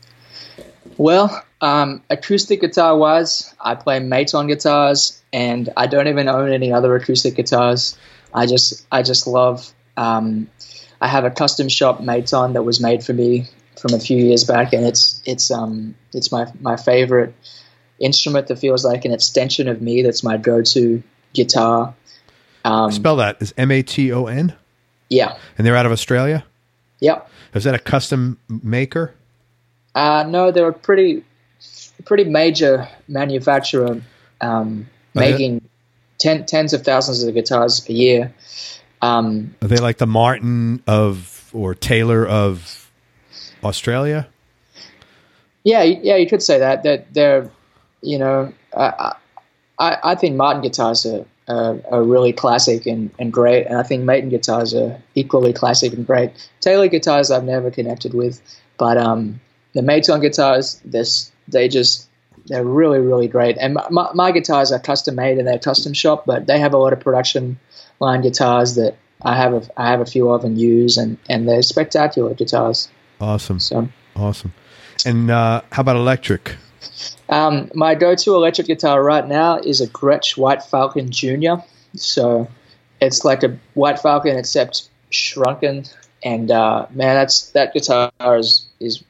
Well, um, acoustic guitar-wise, I play Maton guitars, and I don't even own any other acoustic guitars. I just I just love. Um, I have a custom shop Maton that was made for me from a few years back, and it's it's um it's my my favorite instrument that feels like an extension of me. That's my go-to guitar. Um, Spell that. Is M A T O N? Yeah. And they're out of Australia? Yep. Is that a custom maker? Uh, no, they're a pretty pretty major manufacturer, um, Are they- making ten, tens of thousands of guitars a year. Um, Are they like the Martin of or Taylor of Australia? yeah, yeah, you could say that. That they're, you know, I I, I think Martin guitars are, are, are really classic and, and great, and I think Maton guitars are equally classic and great. Taylor guitars I've never connected with, but um, the Maton guitars, this they just they're really, really great. And my, my guitars are custom made in their custom shop, but they have a lot of production line guitars that I have a, I have a few of and use, and, and they're spectacular guitars. Awesome. So awesome. And uh, how about electric? Um, my go-to electric guitar right now is a Gretsch White Falcon Junior So it's like a White Falcon except shrunken, and uh, man, that's that guitar is is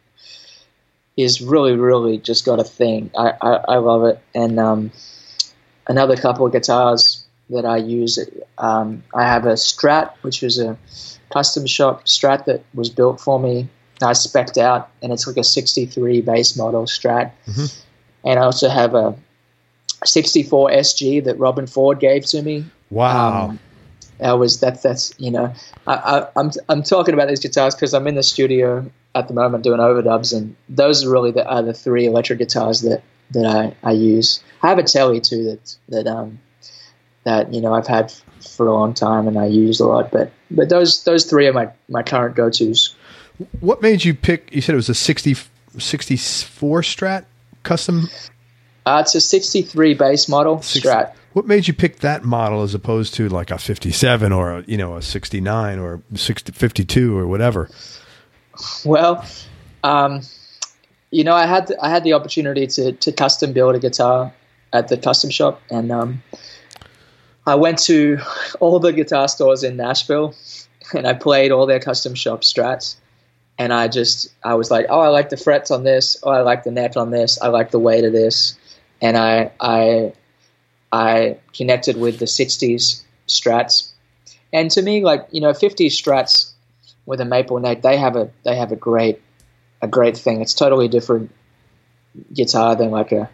is really, really just got a thing. I, I, I love it. And um, another couple of guitars that I use, um, I have a Strat, which was a custom shop Strat that was built for me. I spec'd out, and it's like a sixty-three base model Strat. Mm-hmm. And I also have a sixty-four S G that Robin Ford gave to me. Wow. Um, that was that. That's you know, I, I, I'm I'm talking about these guitars because I'm in the studio at the moment doing overdubs, and those are really the are the three electric guitars that, that I, I use. I have a Telly too that that um that you know I've had for a long time and I use a lot, but but those those three are my, my current go-tos. What made you pick? You said it was a sixty, sixty-four Strat custom. Uh, it's a sixty-three base model sixty Strat. What made you pick that model as opposed to like a fifty-seven or a, you know a sixty-nine or sixty, fifty-two or whatever? Well, um, you know, I had the, I had the opportunity to to custom build a guitar at the custom shop, and um, I went to all the guitar stores in Nashville, and I played all their custom shop Strats, and I just I was like, oh, I like the frets on this, oh, I like the neck on this, I like the weight of this, and I I I connected with the sixties Strats, and to me, like you know, fifties Strats with a maple neck, they have a they have a great a great thing. It's totally different guitar than like a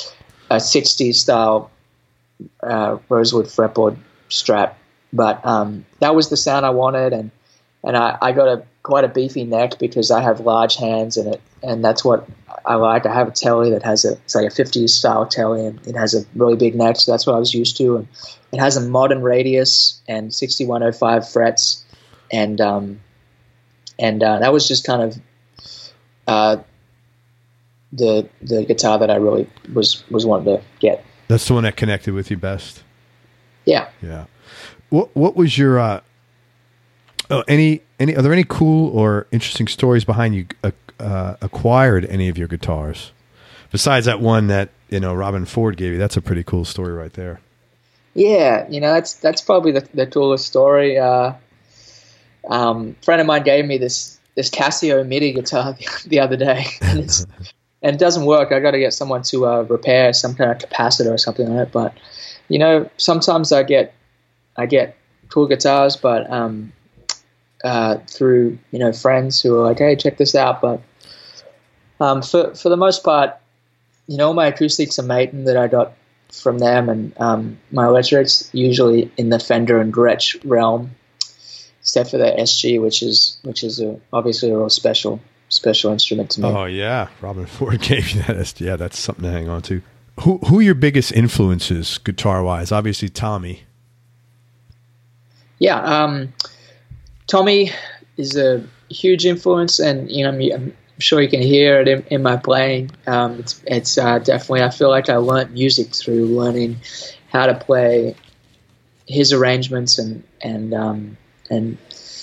a sixties style uh, rosewood fretboard Strat. But um, that was the sound I wanted, and and I, I got a quite a beefy neck because I have large hands in it, and that's what I like. I have a Telly that has a it's like a fifties style Telly, and it has a really big neck, so that's what I was used to. And it has a modern radius and sixty-one oh five frets, and um, and uh, that was just kind of uh, the the guitar that I really was was wanting to get. That's the one that connected with you best. Yeah. Yeah. What What was your uh, oh, any any are there any cool or interesting stories behind you uh, uh, acquired any of your guitars besides that one that you know Robin Ford gave you? That's a pretty cool story right there. Yeah, you know that's that's probably the, the coolest story. Uh, um, a friend of mine gave me this this Casio MIDI guitar the, the other day, and, it's, and it doesn't work. I got to get someone to uh, repair some kind of capacitor or something on it. But you know, sometimes I get I get cool guitars, but um, uh, through you know friends who are like, "Hey, check this out." But um, for for the most part, you know, my acoustics are Maton that I got from them, and um, my electrics usually in the Fender and Gretsch realm, except for the S G, which is which is a, obviously a real special special instrument to me. Oh yeah, Robin Ford gave you that S G. Yeah, that's something to hang on to. Who who are your biggest influences guitar wise? Obviously, Tommy. Yeah, um, Tommy is a huge influence, and you know, I'm sure you can hear it in, in my playing. Um, it's it's uh, definitely. I feel like I learned music through learning how to play his arrangements, and and um, and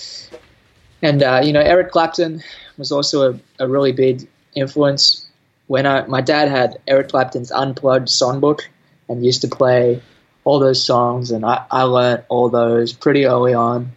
and uh, you know, Eric Clapton was also a, a really big influence. When I my dad had Eric Clapton's Unplugged songbook and used to play all those songs, and I, I learned all those pretty early on.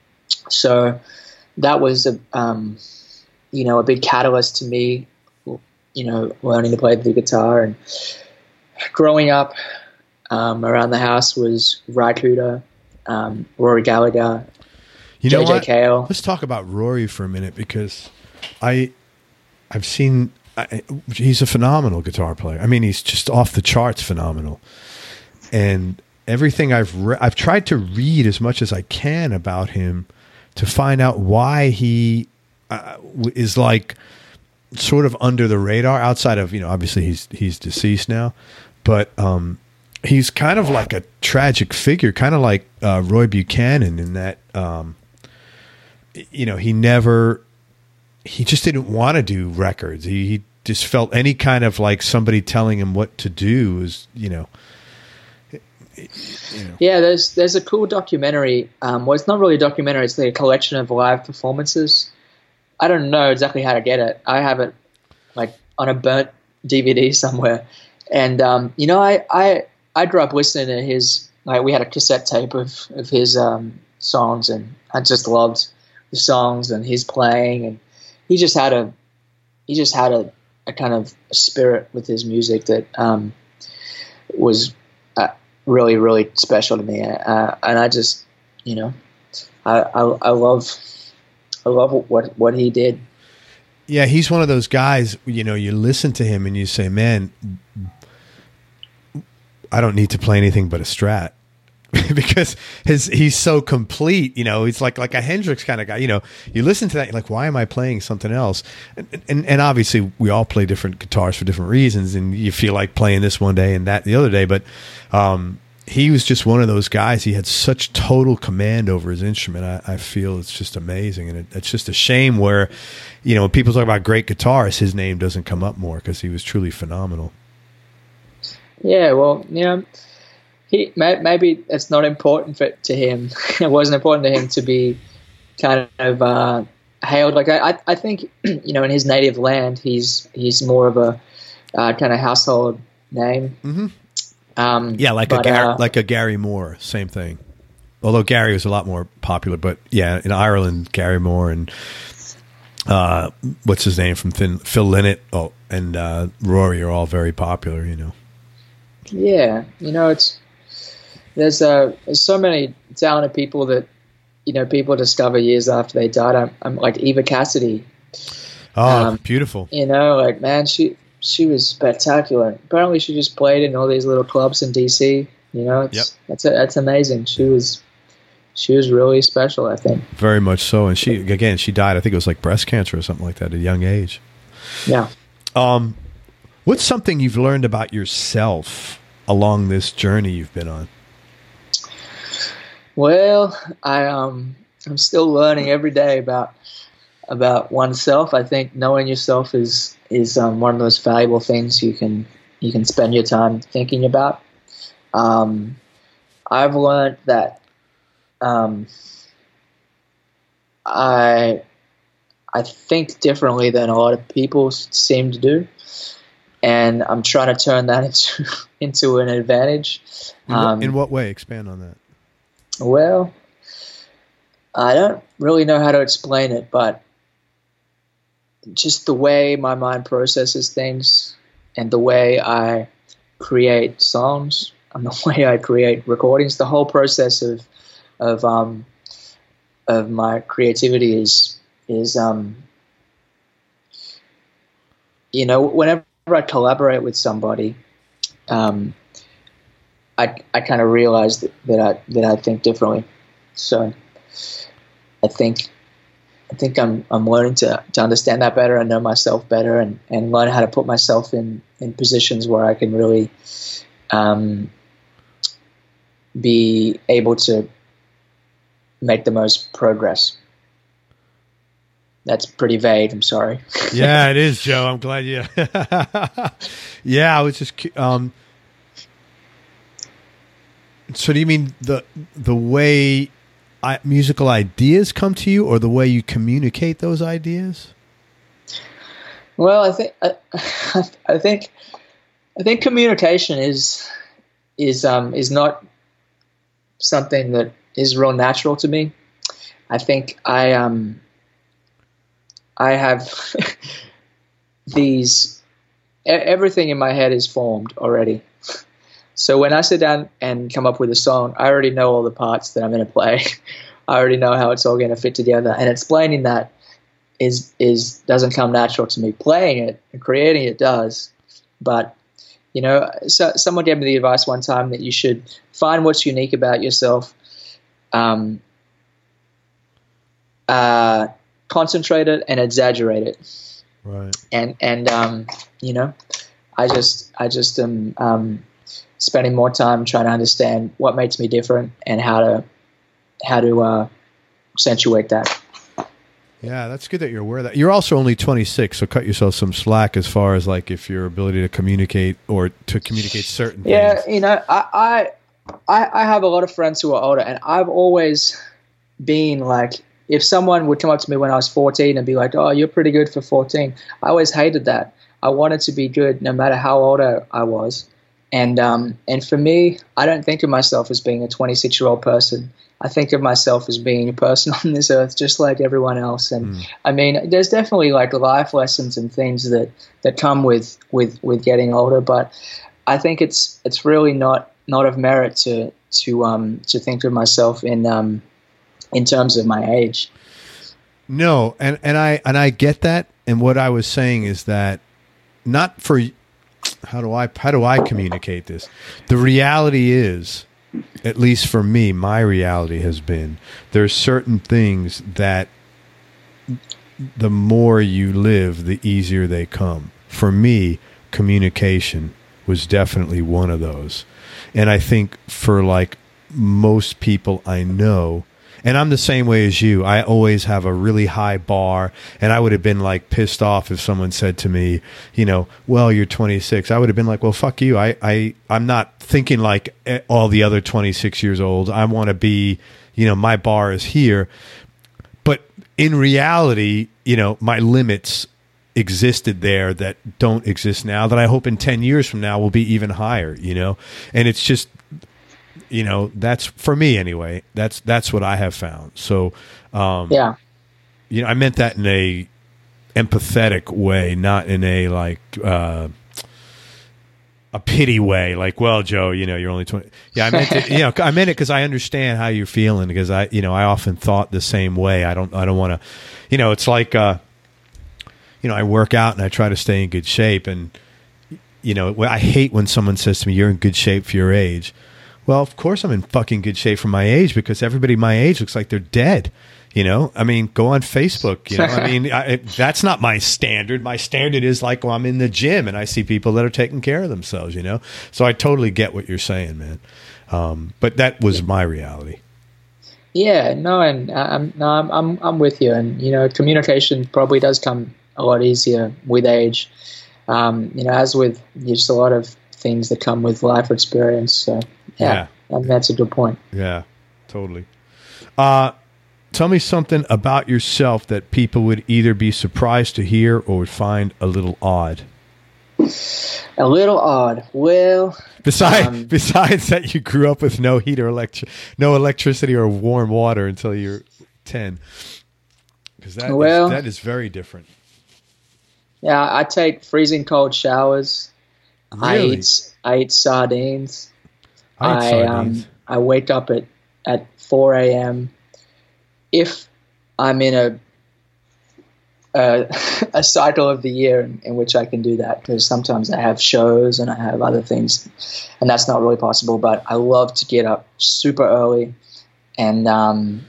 So that was a um, you know a big catalyst to me, you know, learning to play the guitar. And growing up um, around the house was Ry Cooder, um, Rory Gallagher, you know J J what? Cale. Let's talk about Rory for a minute, because I I've seen I, he's a phenomenal guitar player. I mean, he's just off the charts phenomenal. And everything I've re- I've tried to read as much as I can about him to find out why he uh, is like sort of under the radar outside of, you know, obviously he's he's deceased now, but um, he's kind of like a tragic figure, kind of like uh, Roy Buchanan in that, um, you know, he never, he just didn't want to do records. He, he just felt any kind of like somebody telling him what to do is, you know. You know. Yeah, there's there's a cool documentary. Um, well, it's not really a documentary. It's like a collection of live performances. I don't know exactly how to get it. I have it like on a burnt D V D somewhere. And um, you know, I, I I grew up listening to his. Like we had a cassette tape of of his um, songs, and I just loved the songs and his playing. And he just had a he just had a, a kind of spirit with his music that um, was. Uh, really, really special to me, uh, and I just, you know, I, I, I love, I love what what he did. Yeah, he's one of those guys. You know, you listen to him and you say, "Man, I don't need to play anything but a Strat," because his he's so complete. You know, he's like like a Hendrix kind of guy. You know, you listen to that, you're like, why am I playing something else? And, and and obviously, we all play different guitars for different reasons, and you feel like playing this one day and that the other day. But um, he was just one of those guys. He had such total command over his instrument. I, I feel it's just amazing, and it, it's just a shame where, you know, when people talk about great guitarists, his name doesn't come up more because he was truly phenomenal. Yeah, well, you know. He maybe it's not important for, to him. It wasn't important to him to be kind of uh, hailed. Like I, I think, you know, in his native land, he's he's more of a uh, kind of household name. Mm-hmm. Um, yeah, like but, a Gar- uh, like a Gary Moore, same thing. Although Gary was a lot more popular, but yeah, in Ireland, Gary Moore and uh, what's his name from Phil, Phil Lynott oh, and uh, Rory are all very popular. You know. Yeah, you know it's. There's, uh, there's so many talented people that, you know, people discover years after they died. I'm, I'm like Eva Cassidy. Oh, um, beautiful. You know, like, man, she she was spectacular. Apparently she just played in all these little clubs in D C. You know, it's, yep. that's a, that's amazing. She was she was really special, I think. Very much so. And she, again, she died, I think it was like breast cancer or something like that at a young age. Yeah. Um, what's something you've learned about yourself along this journey you've been on? Well, I um I'm still learning every day about about oneself. I think knowing yourself is is um, one of the most valuable things you can you can spend your time thinking about. Um, I've learned that um, I I think differently than a lot of people seem to do, and I'm trying to turn that into into an advantage. In what, Um, in what way? Expand on that. Well, I don't really know how to explain it, but just the way my mind processes things and the way I create songs and the way I create recordings, the whole process of of um of my creativity is is um you know, whenever I collaborate with somebody, um I, I kind of realized that, that I that I think differently, so I think I think I'm I'm learning to, to understand that better and know myself better and, and learn how to put myself in, in positions where I can really um, be able to make the most progress. That's pretty vague. I'm sorry. Yeah, it is, Joe. I'm glad you. Yeah, I was just. Um, So do you mean the the way I, musical ideas come to you, or the way you communicate those ideas? Well, I think I, I think I think communication is is um is not something that is real natural to me. I think I um I have these everything in my head is formed already. So when I sit down and come up with a song, I already know all the parts that I'm going to play. I already know how it's all going to fit together. And explaining that is is doesn't come natural to me. Playing it and creating it does. But, you know, so, someone gave me the advice one time that you should find what's unique about yourself, um, uh, concentrate it and exaggerate it. Right. And, and um, you know, I just, I just am um, spending more time trying to understand what makes me different and how to, how to uh, accentuate that. Yeah, that's good that you're aware of that. You're also only twenty-six, so cut yourself some slack as far as like if your ability to communicate or to communicate certain Yeah, things. you know, I, I I have a lot of friends who are older, and I've always been like, if someone would come up to me when I was fourteen and be like, "Oh, you're pretty good for fourteen," I always hated that. I wanted to be good no matter how old I, I was. And um, and for me, I don't think of myself as being a twenty-six-year-old person. I think of myself as being a person on this earth just like everyone else. And mm. I mean, there's definitely like life lessons and things that, that come with, with, with getting older, but I think it's it's really not, not of merit to to um to think of myself in um in terms of my age. No, and, and I and I get that. And what I was saying is that not for how do I how do I communicate this? The reality is, at least for me, my reality has been there's certain things that the more you live, the easier they come. For me, communication was definitely one of those. And I think for like most people I know, and I'm the same way as you, I always have a really high bar, and I would have been like pissed off if someone said to me, you know, well, you're twenty-six. I would have been like, well, fuck you. I, I, I'm not thinking like all the other twenty-six years old. I want to be, you know, my bar is here. But in reality, you know, my limits existed there that don't exist now, that I hope in ten years from now will be even higher, you know? And it's just, you know, that's for me anyway. That's that's what I have found. So, um, yeah, you know, I meant that in a empathetic way, not in a like uh, a pity way. Like, well, Joe, you know, you're only twenty. Yeah, I meant it. You know, I meant it because I understand how you're feeling. Because I, you know, I often thought the same way. I don't. I don't want to. You know, it's like, uh, you know, I work out and I try to stay in good shape. And you know, I hate when someone says to me, "You're in good shape for your age." Well, of course I'm in fucking good shape for my age because everybody my age looks like they're dead. You know, I mean, go on Facebook. You know, I mean, I, that's not my standard. My standard is like, well, I'm in the gym and I see people that are taking care of themselves. You know, so I totally get what you're saying, man. Um, but that was my reality. Yeah, no, and I'm no, I'm I'm I'm with you. And you know, communication probably does come a lot easier with age. Um, you know, as with just a lot of things that come with life experience. So. Yeah, yeah. And that's a good point. Yeah, totally. Uh, tell me something about yourself that people would either be surprised to hear or would find a little odd. A little odd. Well, besides um, besides that, you grew up with no heat or electric, no electricity or warm water until you're ten, because that well, is, that is very different. Yeah, I take freezing cold showers. Really? I eat I eat sardines. I, I um I wake up at, at four a.m. if I'm in a a, a cycle of the year in, in which I can do that, because sometimes I have shows and I have other things, and that's not really possible. But I love to get up super early, and um,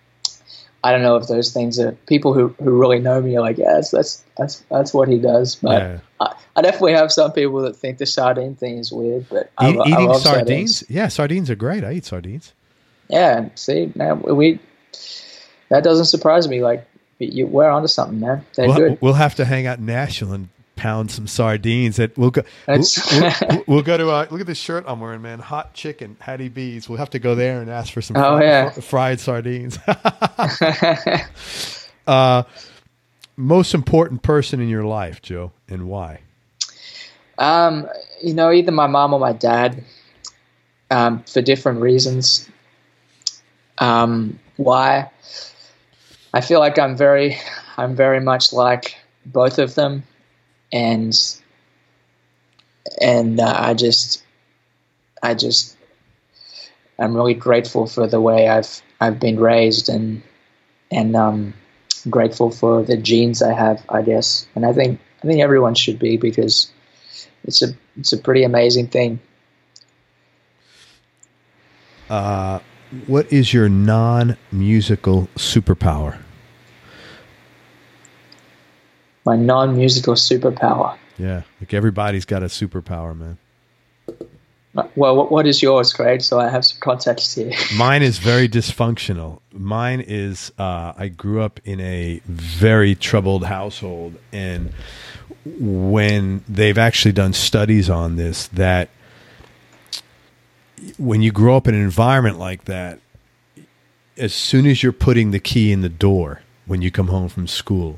I don't know if those things are people who, who really know me are like, yes, that's that's that's what he does. But yeah. I, I definitely have some people that think the sardine thing is weird. But I, Eat, I eating love sardines? sardines, yeah, sardines are great. I eat sardines. Yeah, see, man, we that doesn't surprise me. Like, you, we're onto something, man. They're we'll, good. We'll have to hang out in Nashville and pound some sardines. That we'll go. We'll, we'll, we'll go to. Uh, look at this shirt I'm wearing, man. Hot chicken, Hattie B's. We'll have to go there and ask for some oh, fri- yeah. fr- fried sardines. uh, most important person in your life, Joe, and why? Um, you know, either my mom or my dad, um, for different reasons. Um, why? I feel like I'm very, I'm very much like both of them, and and uh, I just, I just, I'm really grateful for the way I've I've been raised, and and um, grateful for the genes I have, I guess, and I think I think everyone should be, because it's a it's a pretty amazing thing. Uh, what is your non-musical superpower? My non-musical superpower. Yeah, like everybody's got a superpower, man. Well, what, what is yours, Craig? So I have some context here. Mine is very dysfunctional. Mine is, uh, I grew up in a very troubled household. And when they've actually done studies on this, that when you grow up in an environment like that, as soon as you're putting the key in the door when you come home from school,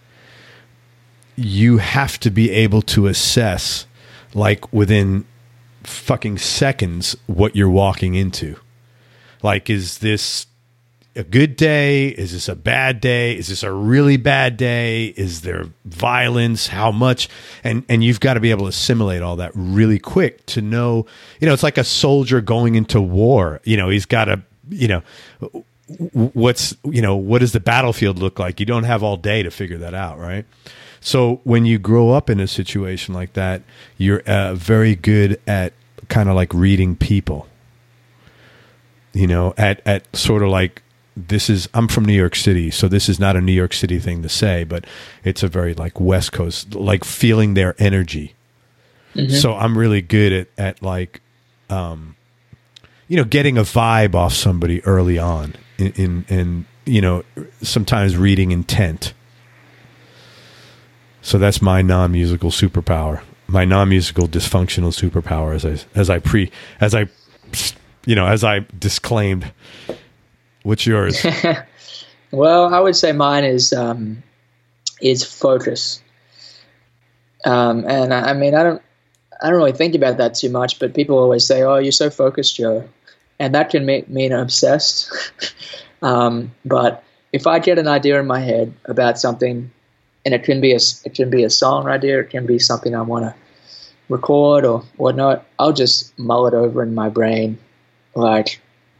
you have to be able to assess, like within fucking seconds, what you're walking into. Like, is this a good day? Is this a bad day? Is this a really bad day? Is there violence? How much? And and you've got to be able to assimilate all that really quick to know, you know, it's like a soldier going into war. You know, he's got to, you know, what's, you know, what does the battlefield look like? You don't have all day to figure that out, right? So when you grow up in a situation like that, you're uh, very good at kind of like reading people, you know, at, at sort of like, this is, I'm from New York City, so this is not a New York City thing to say, but it's a very like West Coast, like feeling their energy. Mm-hmm. So I'm really good at, at like, um, you know, getting a vibe off somebody early on in, in, in, you know, sometimes reading intent. So that's my non-musical superpower, my non-musical dysfunctional superpower, as I, as I pre, as I, you know, as I disclaimed. What's yours? Well, I would say mine is, um, is focus. Um, and I, I mean, I don't, I don't really think about that too much, but people always say, "Oh, you're so focused, Joe," and that can make, mean obsessed. um, but if I get an idea in my head about something, and it can be a it can be a song idea, it can be something I want to record or whatnot, I'll just mull it over in my brain, like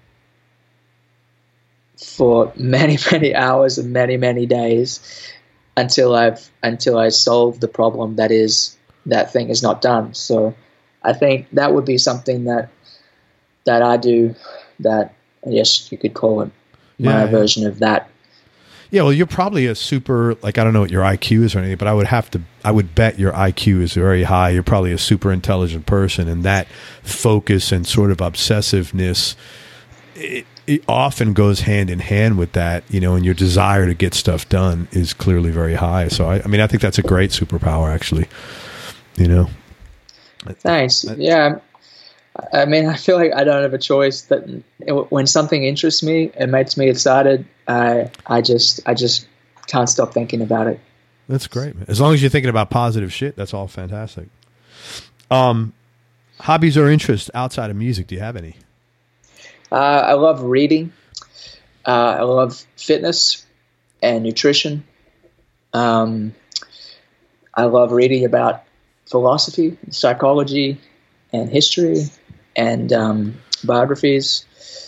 for many many hours and many many days until I've until I solve the problem that is that thing is not done. So I think that would be something that that I do, that I guess you could call it my yeah, version yeah. of that. Yeah, well, you're probably a super, like, I don't know what your I Q is or anything, but I would have to, I would bet your I Q is very high. You're probably a super intelligent person, and that focus and sort of obsessiveness, it, it often goes hand in hand with that, you know, and your desire to get stuff done is clearly very high. So, I, I mean, I think that's a great superpower, actually, you know. Thanks. I, yeah. I mean, I feel like I don't have a choice. That when something interests me, it makes me excited. I I just I just can't stop thinking about it. That's great, man. As long as you're thinking about positive shit, that's all fantastic. Um, hobbies or interests outside of music? Do you have any? Uh, I love reading. Uh, I love fitness and nutrition. Um, I love reading about philosophy, psychology, and history, and um, biographies.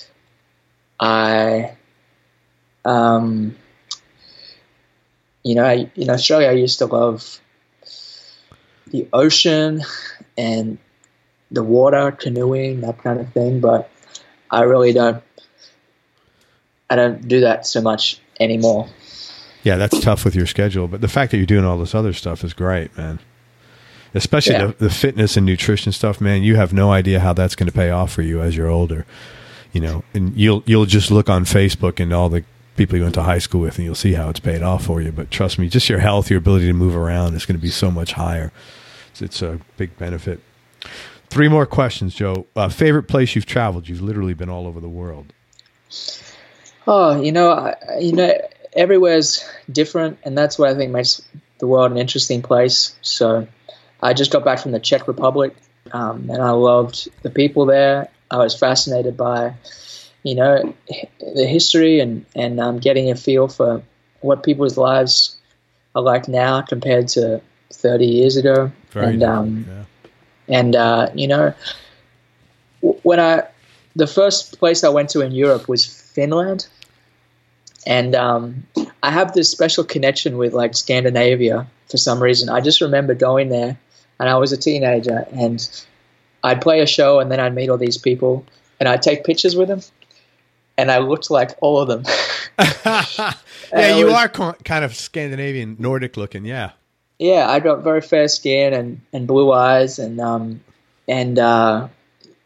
I, um, you know, I, in Australia, I used to love the ocean and the water, canoeing, that kind of thing. But I really don't, I don't do that so much anymore. Yeah, that's tough with your schedule. But the fact that you're doing all this other stuff is great, man. Especially yeah. the, the fitness and nutrition stuff, man. You have no idea how that's going to pay off for you as you're older, you know. And you'll you'll just look on Facebook and all the people you went to high school with, and you'll see how it's paid off for you. But trust me, just your health, your ability to move around is going to be so much higher. It's, it's a big benefit. Three more questions, Joe. Uh, favorite place you've traveled? You've literally been all over the world. Oh, you know, I, you know, everywhere's different, and that's what I think makes the world an interesting place. So I just got back from the Czech Republic, um, and I loved the people there. I was fascinated by, you know, the history and, and um, getting a feel for what people's lives are like now compared to thirty years ago. Very and, um, yeah. and uh, you know, when I, the first place I went to in Europe was Finland. And um, I have this special connection with like Scandinavia for some reason. I just remember going there, and I was a teenager, and I'd play a show, and then I'd meet all these people, and I'd take pictures with them, and I looked like all of them. Yeah, you was, are co- kind of Scandinavian, Nordic looking, yeah. Yeah, I got very fair skin and, and blue eyes, and um, and uh,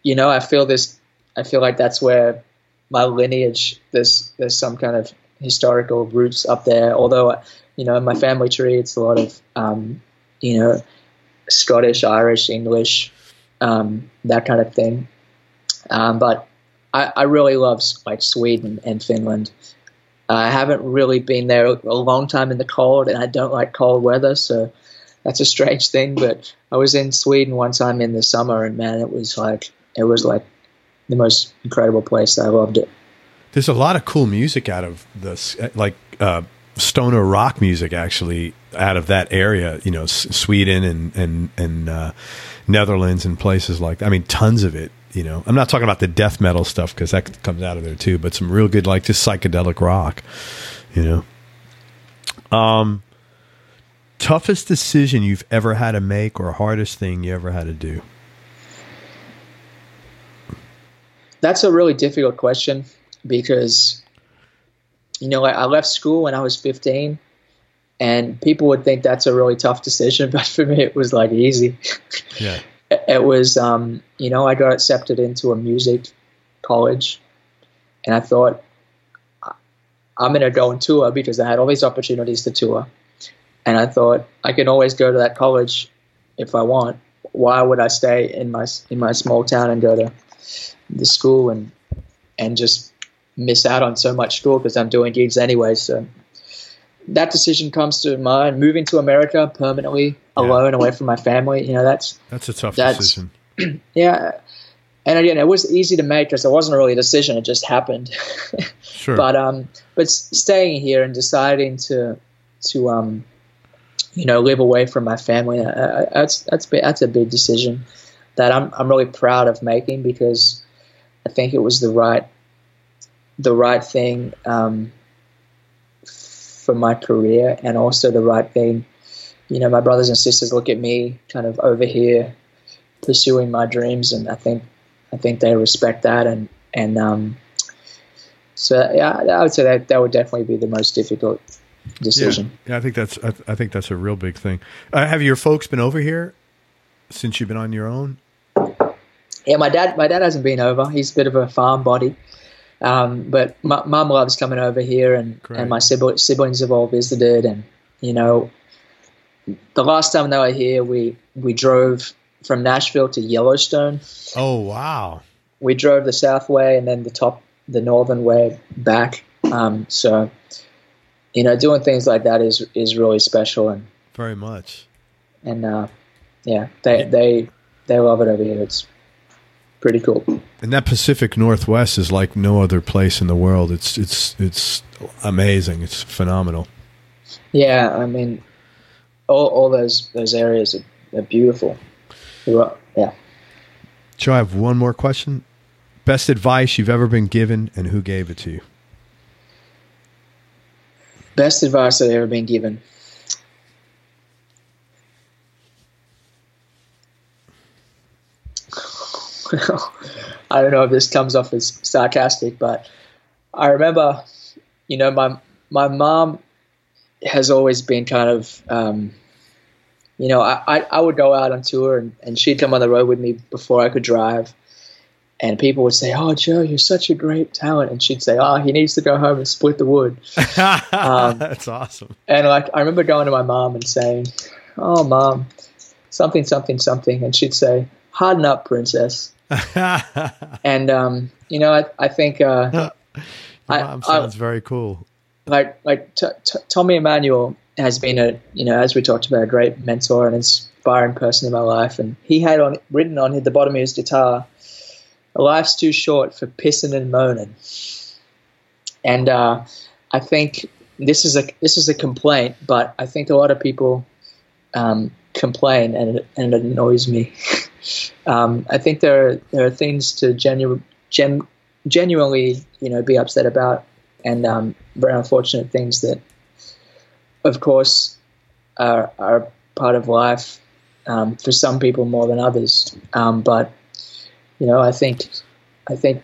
you know, I feel this. I feel like that's where my lineage. There's there's some kind of historical roots up there. Although, you know, in my family tree, it's a lot of um, you know, Scottish, Irish, English, um, that kind of thing. Um, but I, I really love like Sweden and Finland. I haven't really been there a long time in the cold, and I don't like cold weather, so that's a strange thing. But I was in Sweden one time in the summer, and man, it was like it was like the most incredible place. I loved it. There's a lot of cool music out of this, like uh, stoner rock music, actually, out of that area. You know, S- Sweden and and and uh, Netherlands and places like that. I mean, tons of it. You know, I'm not talking about the death metal stuff because that comes out of there too, but some real good, like just psychedelic rock. You know, um, toughest decision you've ever had to make, or hardest thing you ever had to do? That's a really difficult question because, you know, I, I left school when I was fifteen, and people would think that's a really tough decision, but for me, it was like easy. Yeah. It was, um, you know, I got accepted into a music college, and I thought, I'm going to go and tour because I had all these opportunities to tour. And I thought, I can always go to that college if I want. Why would I stay in my in my small town and go to the school and and just miss out on so much school because I'm doing gigs anyway? So that decision comes to mind. Moving to America permanently, yeah. alone, away from my family, you know, that's that's a tough that's, decision. Yeah, and again, it was easy to make because it wasn't really a decision; it just happened. Sure. But um, but staying here and deciding to to um, you know, live away from my family, uh, that's that's that's a big decision that I'm I'm really proud of making because I think it was the right the right thing. Um, for my career and also the right thing. You know, my brothers and sisters look at me kind of over here pursuing my dreams, and I think I think they respect that, and and um so yeah, I would say that that would definitely be the most difficult decision. Yeah, yeah I think that's I, th- I think that's a real big thing. Uh, have your folks been over here since you've been on your own? Yeah, my dad my dad hasn't been over. He's a bit of a farm body. Um, but my mum loves coming over here, and, and my siblings, siblings have all visited. And, you know, the last time they were here, we, we drove from Nashville to Yellowstone. Oh, wow. We drove the south way and then the top, the northern way back. Um, so, you know, doing things like that is, is really special. And very much. And, uh, yeah, they, they, they love it over here. It's pretty cool. And that Pacific Northwest is like no other place in the world. It's it's it's amazing. It's phenomenal. Yeah, I mean, all all those those areas are, are beautiful. Yeah. Joe, I have one more question. Best advice you've ever been given, and who gave it to you? Best advice I've ever been given. Well, I don't know if this comes off as sarcastic, but I remember, you know, my my mom has always been kind of, um, you know, I, I, I would go out on tour and, and she'd come on the road with me before I could drive. And people would say, "Oh, Joe, you're such a great talent." And she'd say, "Oh, he needs to go home and split the wood." um, That's awesome. And like, I remember going to my mom and saying, "Oh, Mom, something, something, something." And she'd say, "Harden up, princess." And um, you know, I, I think uh, Your mom I, sounds I, very cool. Like like t- t- Tommy Emmanuel has been a, you know, as we talked about, a great mentor and inspiring person in my life. And he had on written on the bottom of his guitar, "Life's too short for pissing and moaning." And uh, I think this is a this is a complaint, but I think a lot of people um, complain, and it, and it annoys me. um, I think there are, there are things to genu- gen- genuinely, you know, be upset about, and um, very unfortunate things that, of course, are are part of life um, for some people more than others. Um, but you know, I think I think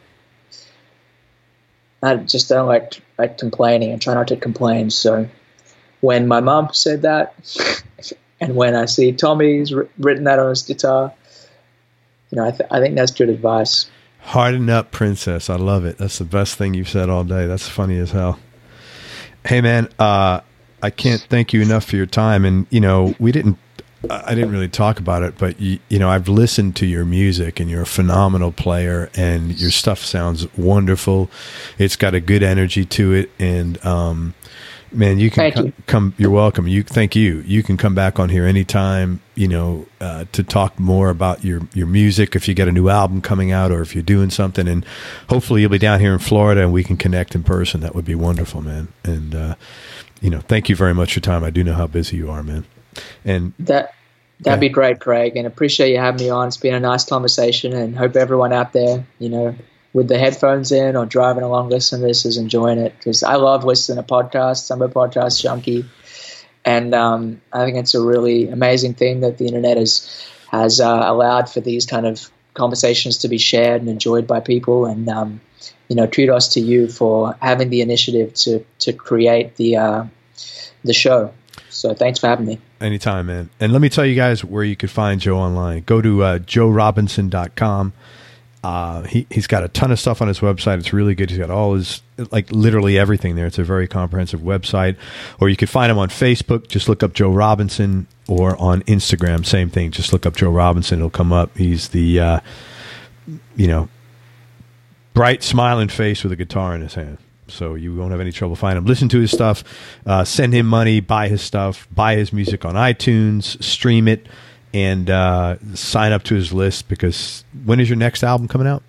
I just don't like like complaining and try not to complain. So when my mom said that, and when I see Tommy's written that on his guitar, you know, I, th- I think that's good advice. Harden up, princess. I love it. That's the best thing you've said all day. That's funny as hell. Hey, man, uh, I can't thank you enough for your time. And, you know, we didn't, I didn't really talk about it, but, you, you know, I've listened to your music and you're a phenomenal player and your stuff sounds wonderful. It's got a good energy to it. And, um, man, you can come, you. come, you're welcome. You, thank you. You can come back on here anytime, you know, uh, to talk more about your, your music. If you get a new album coming out or if you're doing something, and hopefully you'll be down here in Florida and we can connect in person. That would be wonderful, man. And, uh, you know, thank you very much for your time. I do know how busy you are, man. And that, that'd be great, Craig. And appreciate you having me on. It's been a nice conversation and hope everyone out there, you know, with the headphones in or driving along listening to this is enjoying it, because I love listening to podcasts. I'm a podcast junkie, and um, I think it's a really amazing thing that the internet has has uh, allowed for these kind of conversations to be shared and enjoyed by people. And um, you know, kudos to you for having the initiative to to create the uh, the show. So thanks for having me. Anytime, man. And let me tell you guys where you could find Joe online. Go to uh, joe robinson dot com. Uh, he, he's got a ton of stuff on his website. It's really good. He's got all his, like literally everything there. It's a very comprehensive website. Or you could find him on Facebook. Just look up Joe Robinson, or on Instagram. Same thing. Just look up Joe Robinson. It'll come up. He's the, uh, you know, bright smiling face with a guitar in his hand. So you won't have any trouble finding him. Listen to his stuff. Uh, send him money. Buy his stuff. Buy his music on iTunes. Stream it. And uh, sign up to his list, because when is your next album coming out?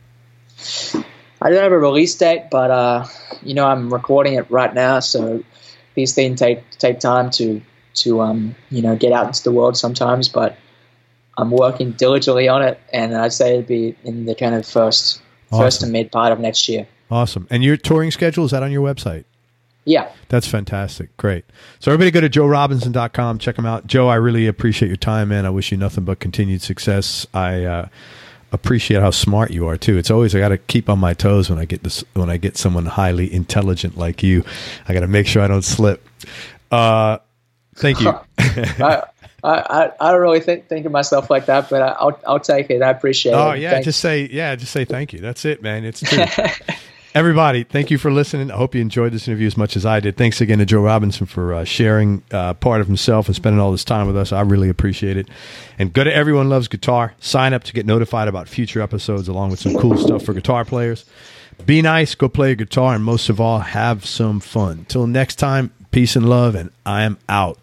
I don't have a release date, but uh, you know, I'm recording it right now, so these things take take time to to um, you know, get out into the world sometimes. But I'm working diligently on it, and I'd say it'd be in the kind of first awesome. first and mid part of next year. Awesome. And your touring schedule, is that on your website? Yeah. That's fantastic. Great. So everybody go to joe robinson dot com. Check him out. Joe, I really appreciate your time, man. I wish you nothing but continued success. I uh, appreciate how smart you are, too. It's always, I got to keep on my toes when I get this, when I get someone highly intelligent like you. I got to make sure I don't slip. Uh, thank you. I, I, I don't really think, think of myself like that, but I'll, I'll take it. I appreciate oh, it. Oh, yeah. Thanks. Just say, yeah, just say thank you. That's it, man. It's true. Everybody, thank you for listening. I hope you enjoyed this interview as much as I did. Thanks again to Joe Robinson for uh, sharing uh, part of himself and spending all this time with us. I really appreciate it. And go to Everyone Loves Guitar. Sign up to get notified about future episodes, along with some cool stuff for guitar players. Be nice, go play your guitar, and most of all, have some fun. Till next time, peace and love, and I am out.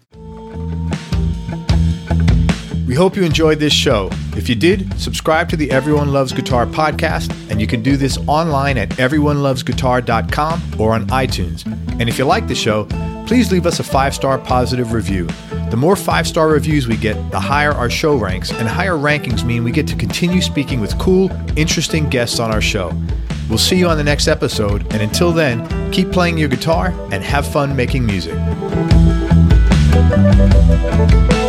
We hope you enjoyed this show. If you did, subscribe to the Everyone Loves Guitar podcast, and you can do this online at everyone loves guitar dot com or on iTunes. And if you like the show, please leave us a five-star positive review. The more five-star reviews we get, the higher our show ranks, and higher rankings mean we get to continue speaking with cool, interesting guests on our show. We'll see you on the next episode, and until then, keep playing your guitar and have fun making music.